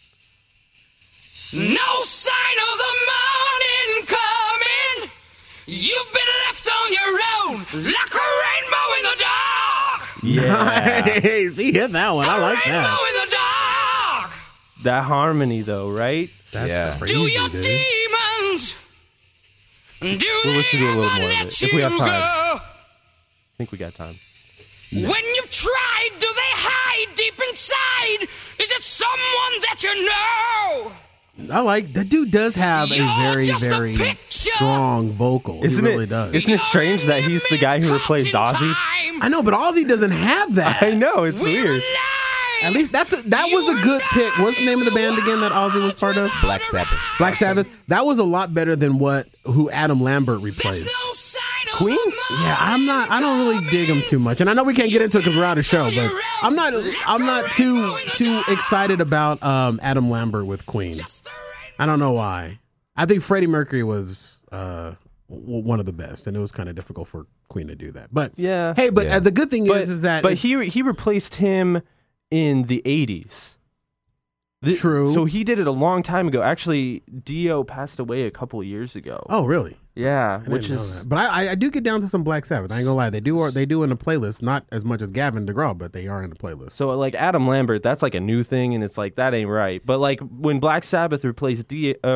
No sign of the morning coming. You've been left on your own like a rainbow in the dark. Yeah. Nice. He hit that one. I like Rainbow that. in the dark. That harmony, though, right? That's Do crazy, your dude. demons. Do We'll they listen to a little ever more of let it if we have you time. go? I think we got time. When you've tried, do they hide deep inside? Is it someone that you know? I like that dude. Does have a very, very strong vocal. Isn't he really it? Does. Isn't it strange that he's the guy who replaced Ozzy? I know, but Ozzy doesn't have that. I know, it's weird. At least that was a good pick. What's the name of the band again that Ozzy was part of? Black Sabbath. Black Sabbath. That was a lot better than who Adam Lambert replaced. Queen? Yeah, I don't really dig him too much, and I know we can't get into it because we're out of show. But I'm not too excited about Adam Lambert with Queen. I don't know why. I think Freddie Mercury was one of the best, and it was kind of difficult for Queen to do that. But yeah, hey, but the good thing is that he replaced him in the 80s. True. So he did it a long time ago. Actually, Dio passed away a couple of years ago. Oh, really? Yeah, which is. But I do get down to some Black Sabbath. I ain't gonna lie, they do in the playlist. Not as much as Gavin DeGraw, but they are in the playlist. So like Adam Lambert, that's like a new thing, and it's like that ain't right. But like when Black Sabbath replaced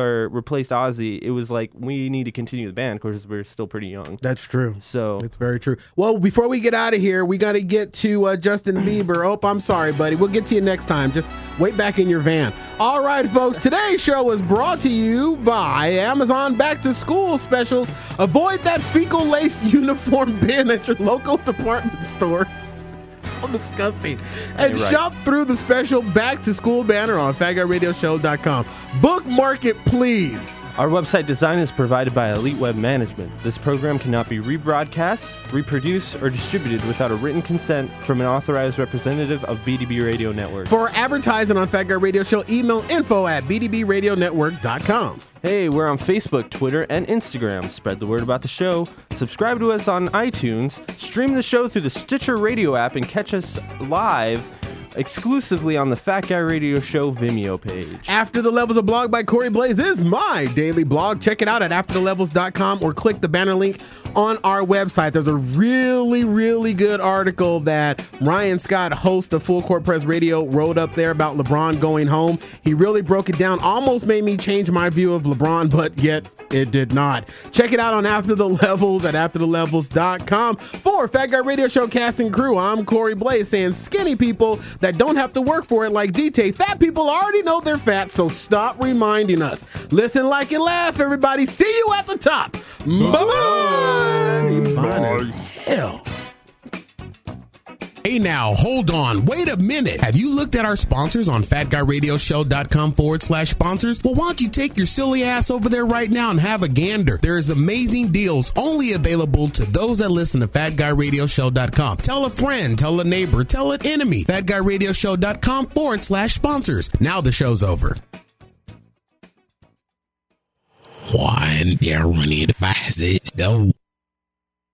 Ozzy, it was like we need to continue the band because we're still pretty young. That's true. So it's very true. Well, before we get out of here, we got to get to Justin Bieber. Oh, I'm sorry, buddy. We'll get to you next time. Just wait back in your van. All right, folks. Today's show was brought to you by Amazon Back to School Specials. Avoid that fecal lace uniform bin at your local department store. So disgusting. And shop through the special Back to School banner on FatGuyRadioShow.com. Bookmark it, please. Our website design is provided by Elite Web Management. This program cannot be rebroadcast, reproduced, or distributed without a written consent from an authorized representative of BDB Radio Network. For advertising on Fat Guy Radio Show, email info@bdbradionetwork.com. Hey, we're on Facebook, Twitter, and Instagram. Spread the word about the show. Subscribe to us on iTunes. Stream the show through the Stitcher Radio app and catch us live exclusively on the Fat Guy Radio Show Vimeo page. After the Levels, a blog by Corey Blaze, is my daily blog. Check it out at afterthelevels.com or click the banner link on our website. There's a really, really good article that Ryan Scott, host of Full Court Press Radio, wrote up there about LeBron going home. He really broke it down. Almost made me change my view of LeBron, but yet it did not. Check it out on After the Levels at afterthelevels.com. For Fat Guy Radio Show cast and crew, I'm Corey Blaze saying skinny people that don't have to work for it like DT. Fat people already know they're fat, so stop reminding us. Listen, like, and laugh, everybody. See you at the top. Bye-bye. Fine as hell. Hey now, hold on. Wait a minute. Have you looked at our sponsors on fatguyradioshow.com/sponsors? Well, why don't you take your silly ass over there right now and have a gander? There's amazing deals only available to those that listen to fatguyradioshow.com. Tell a friend, tell a neighbor, tell an enemy. fatguyradioshow.com/sponsors. Now the show's over. One, there, we need to buy it.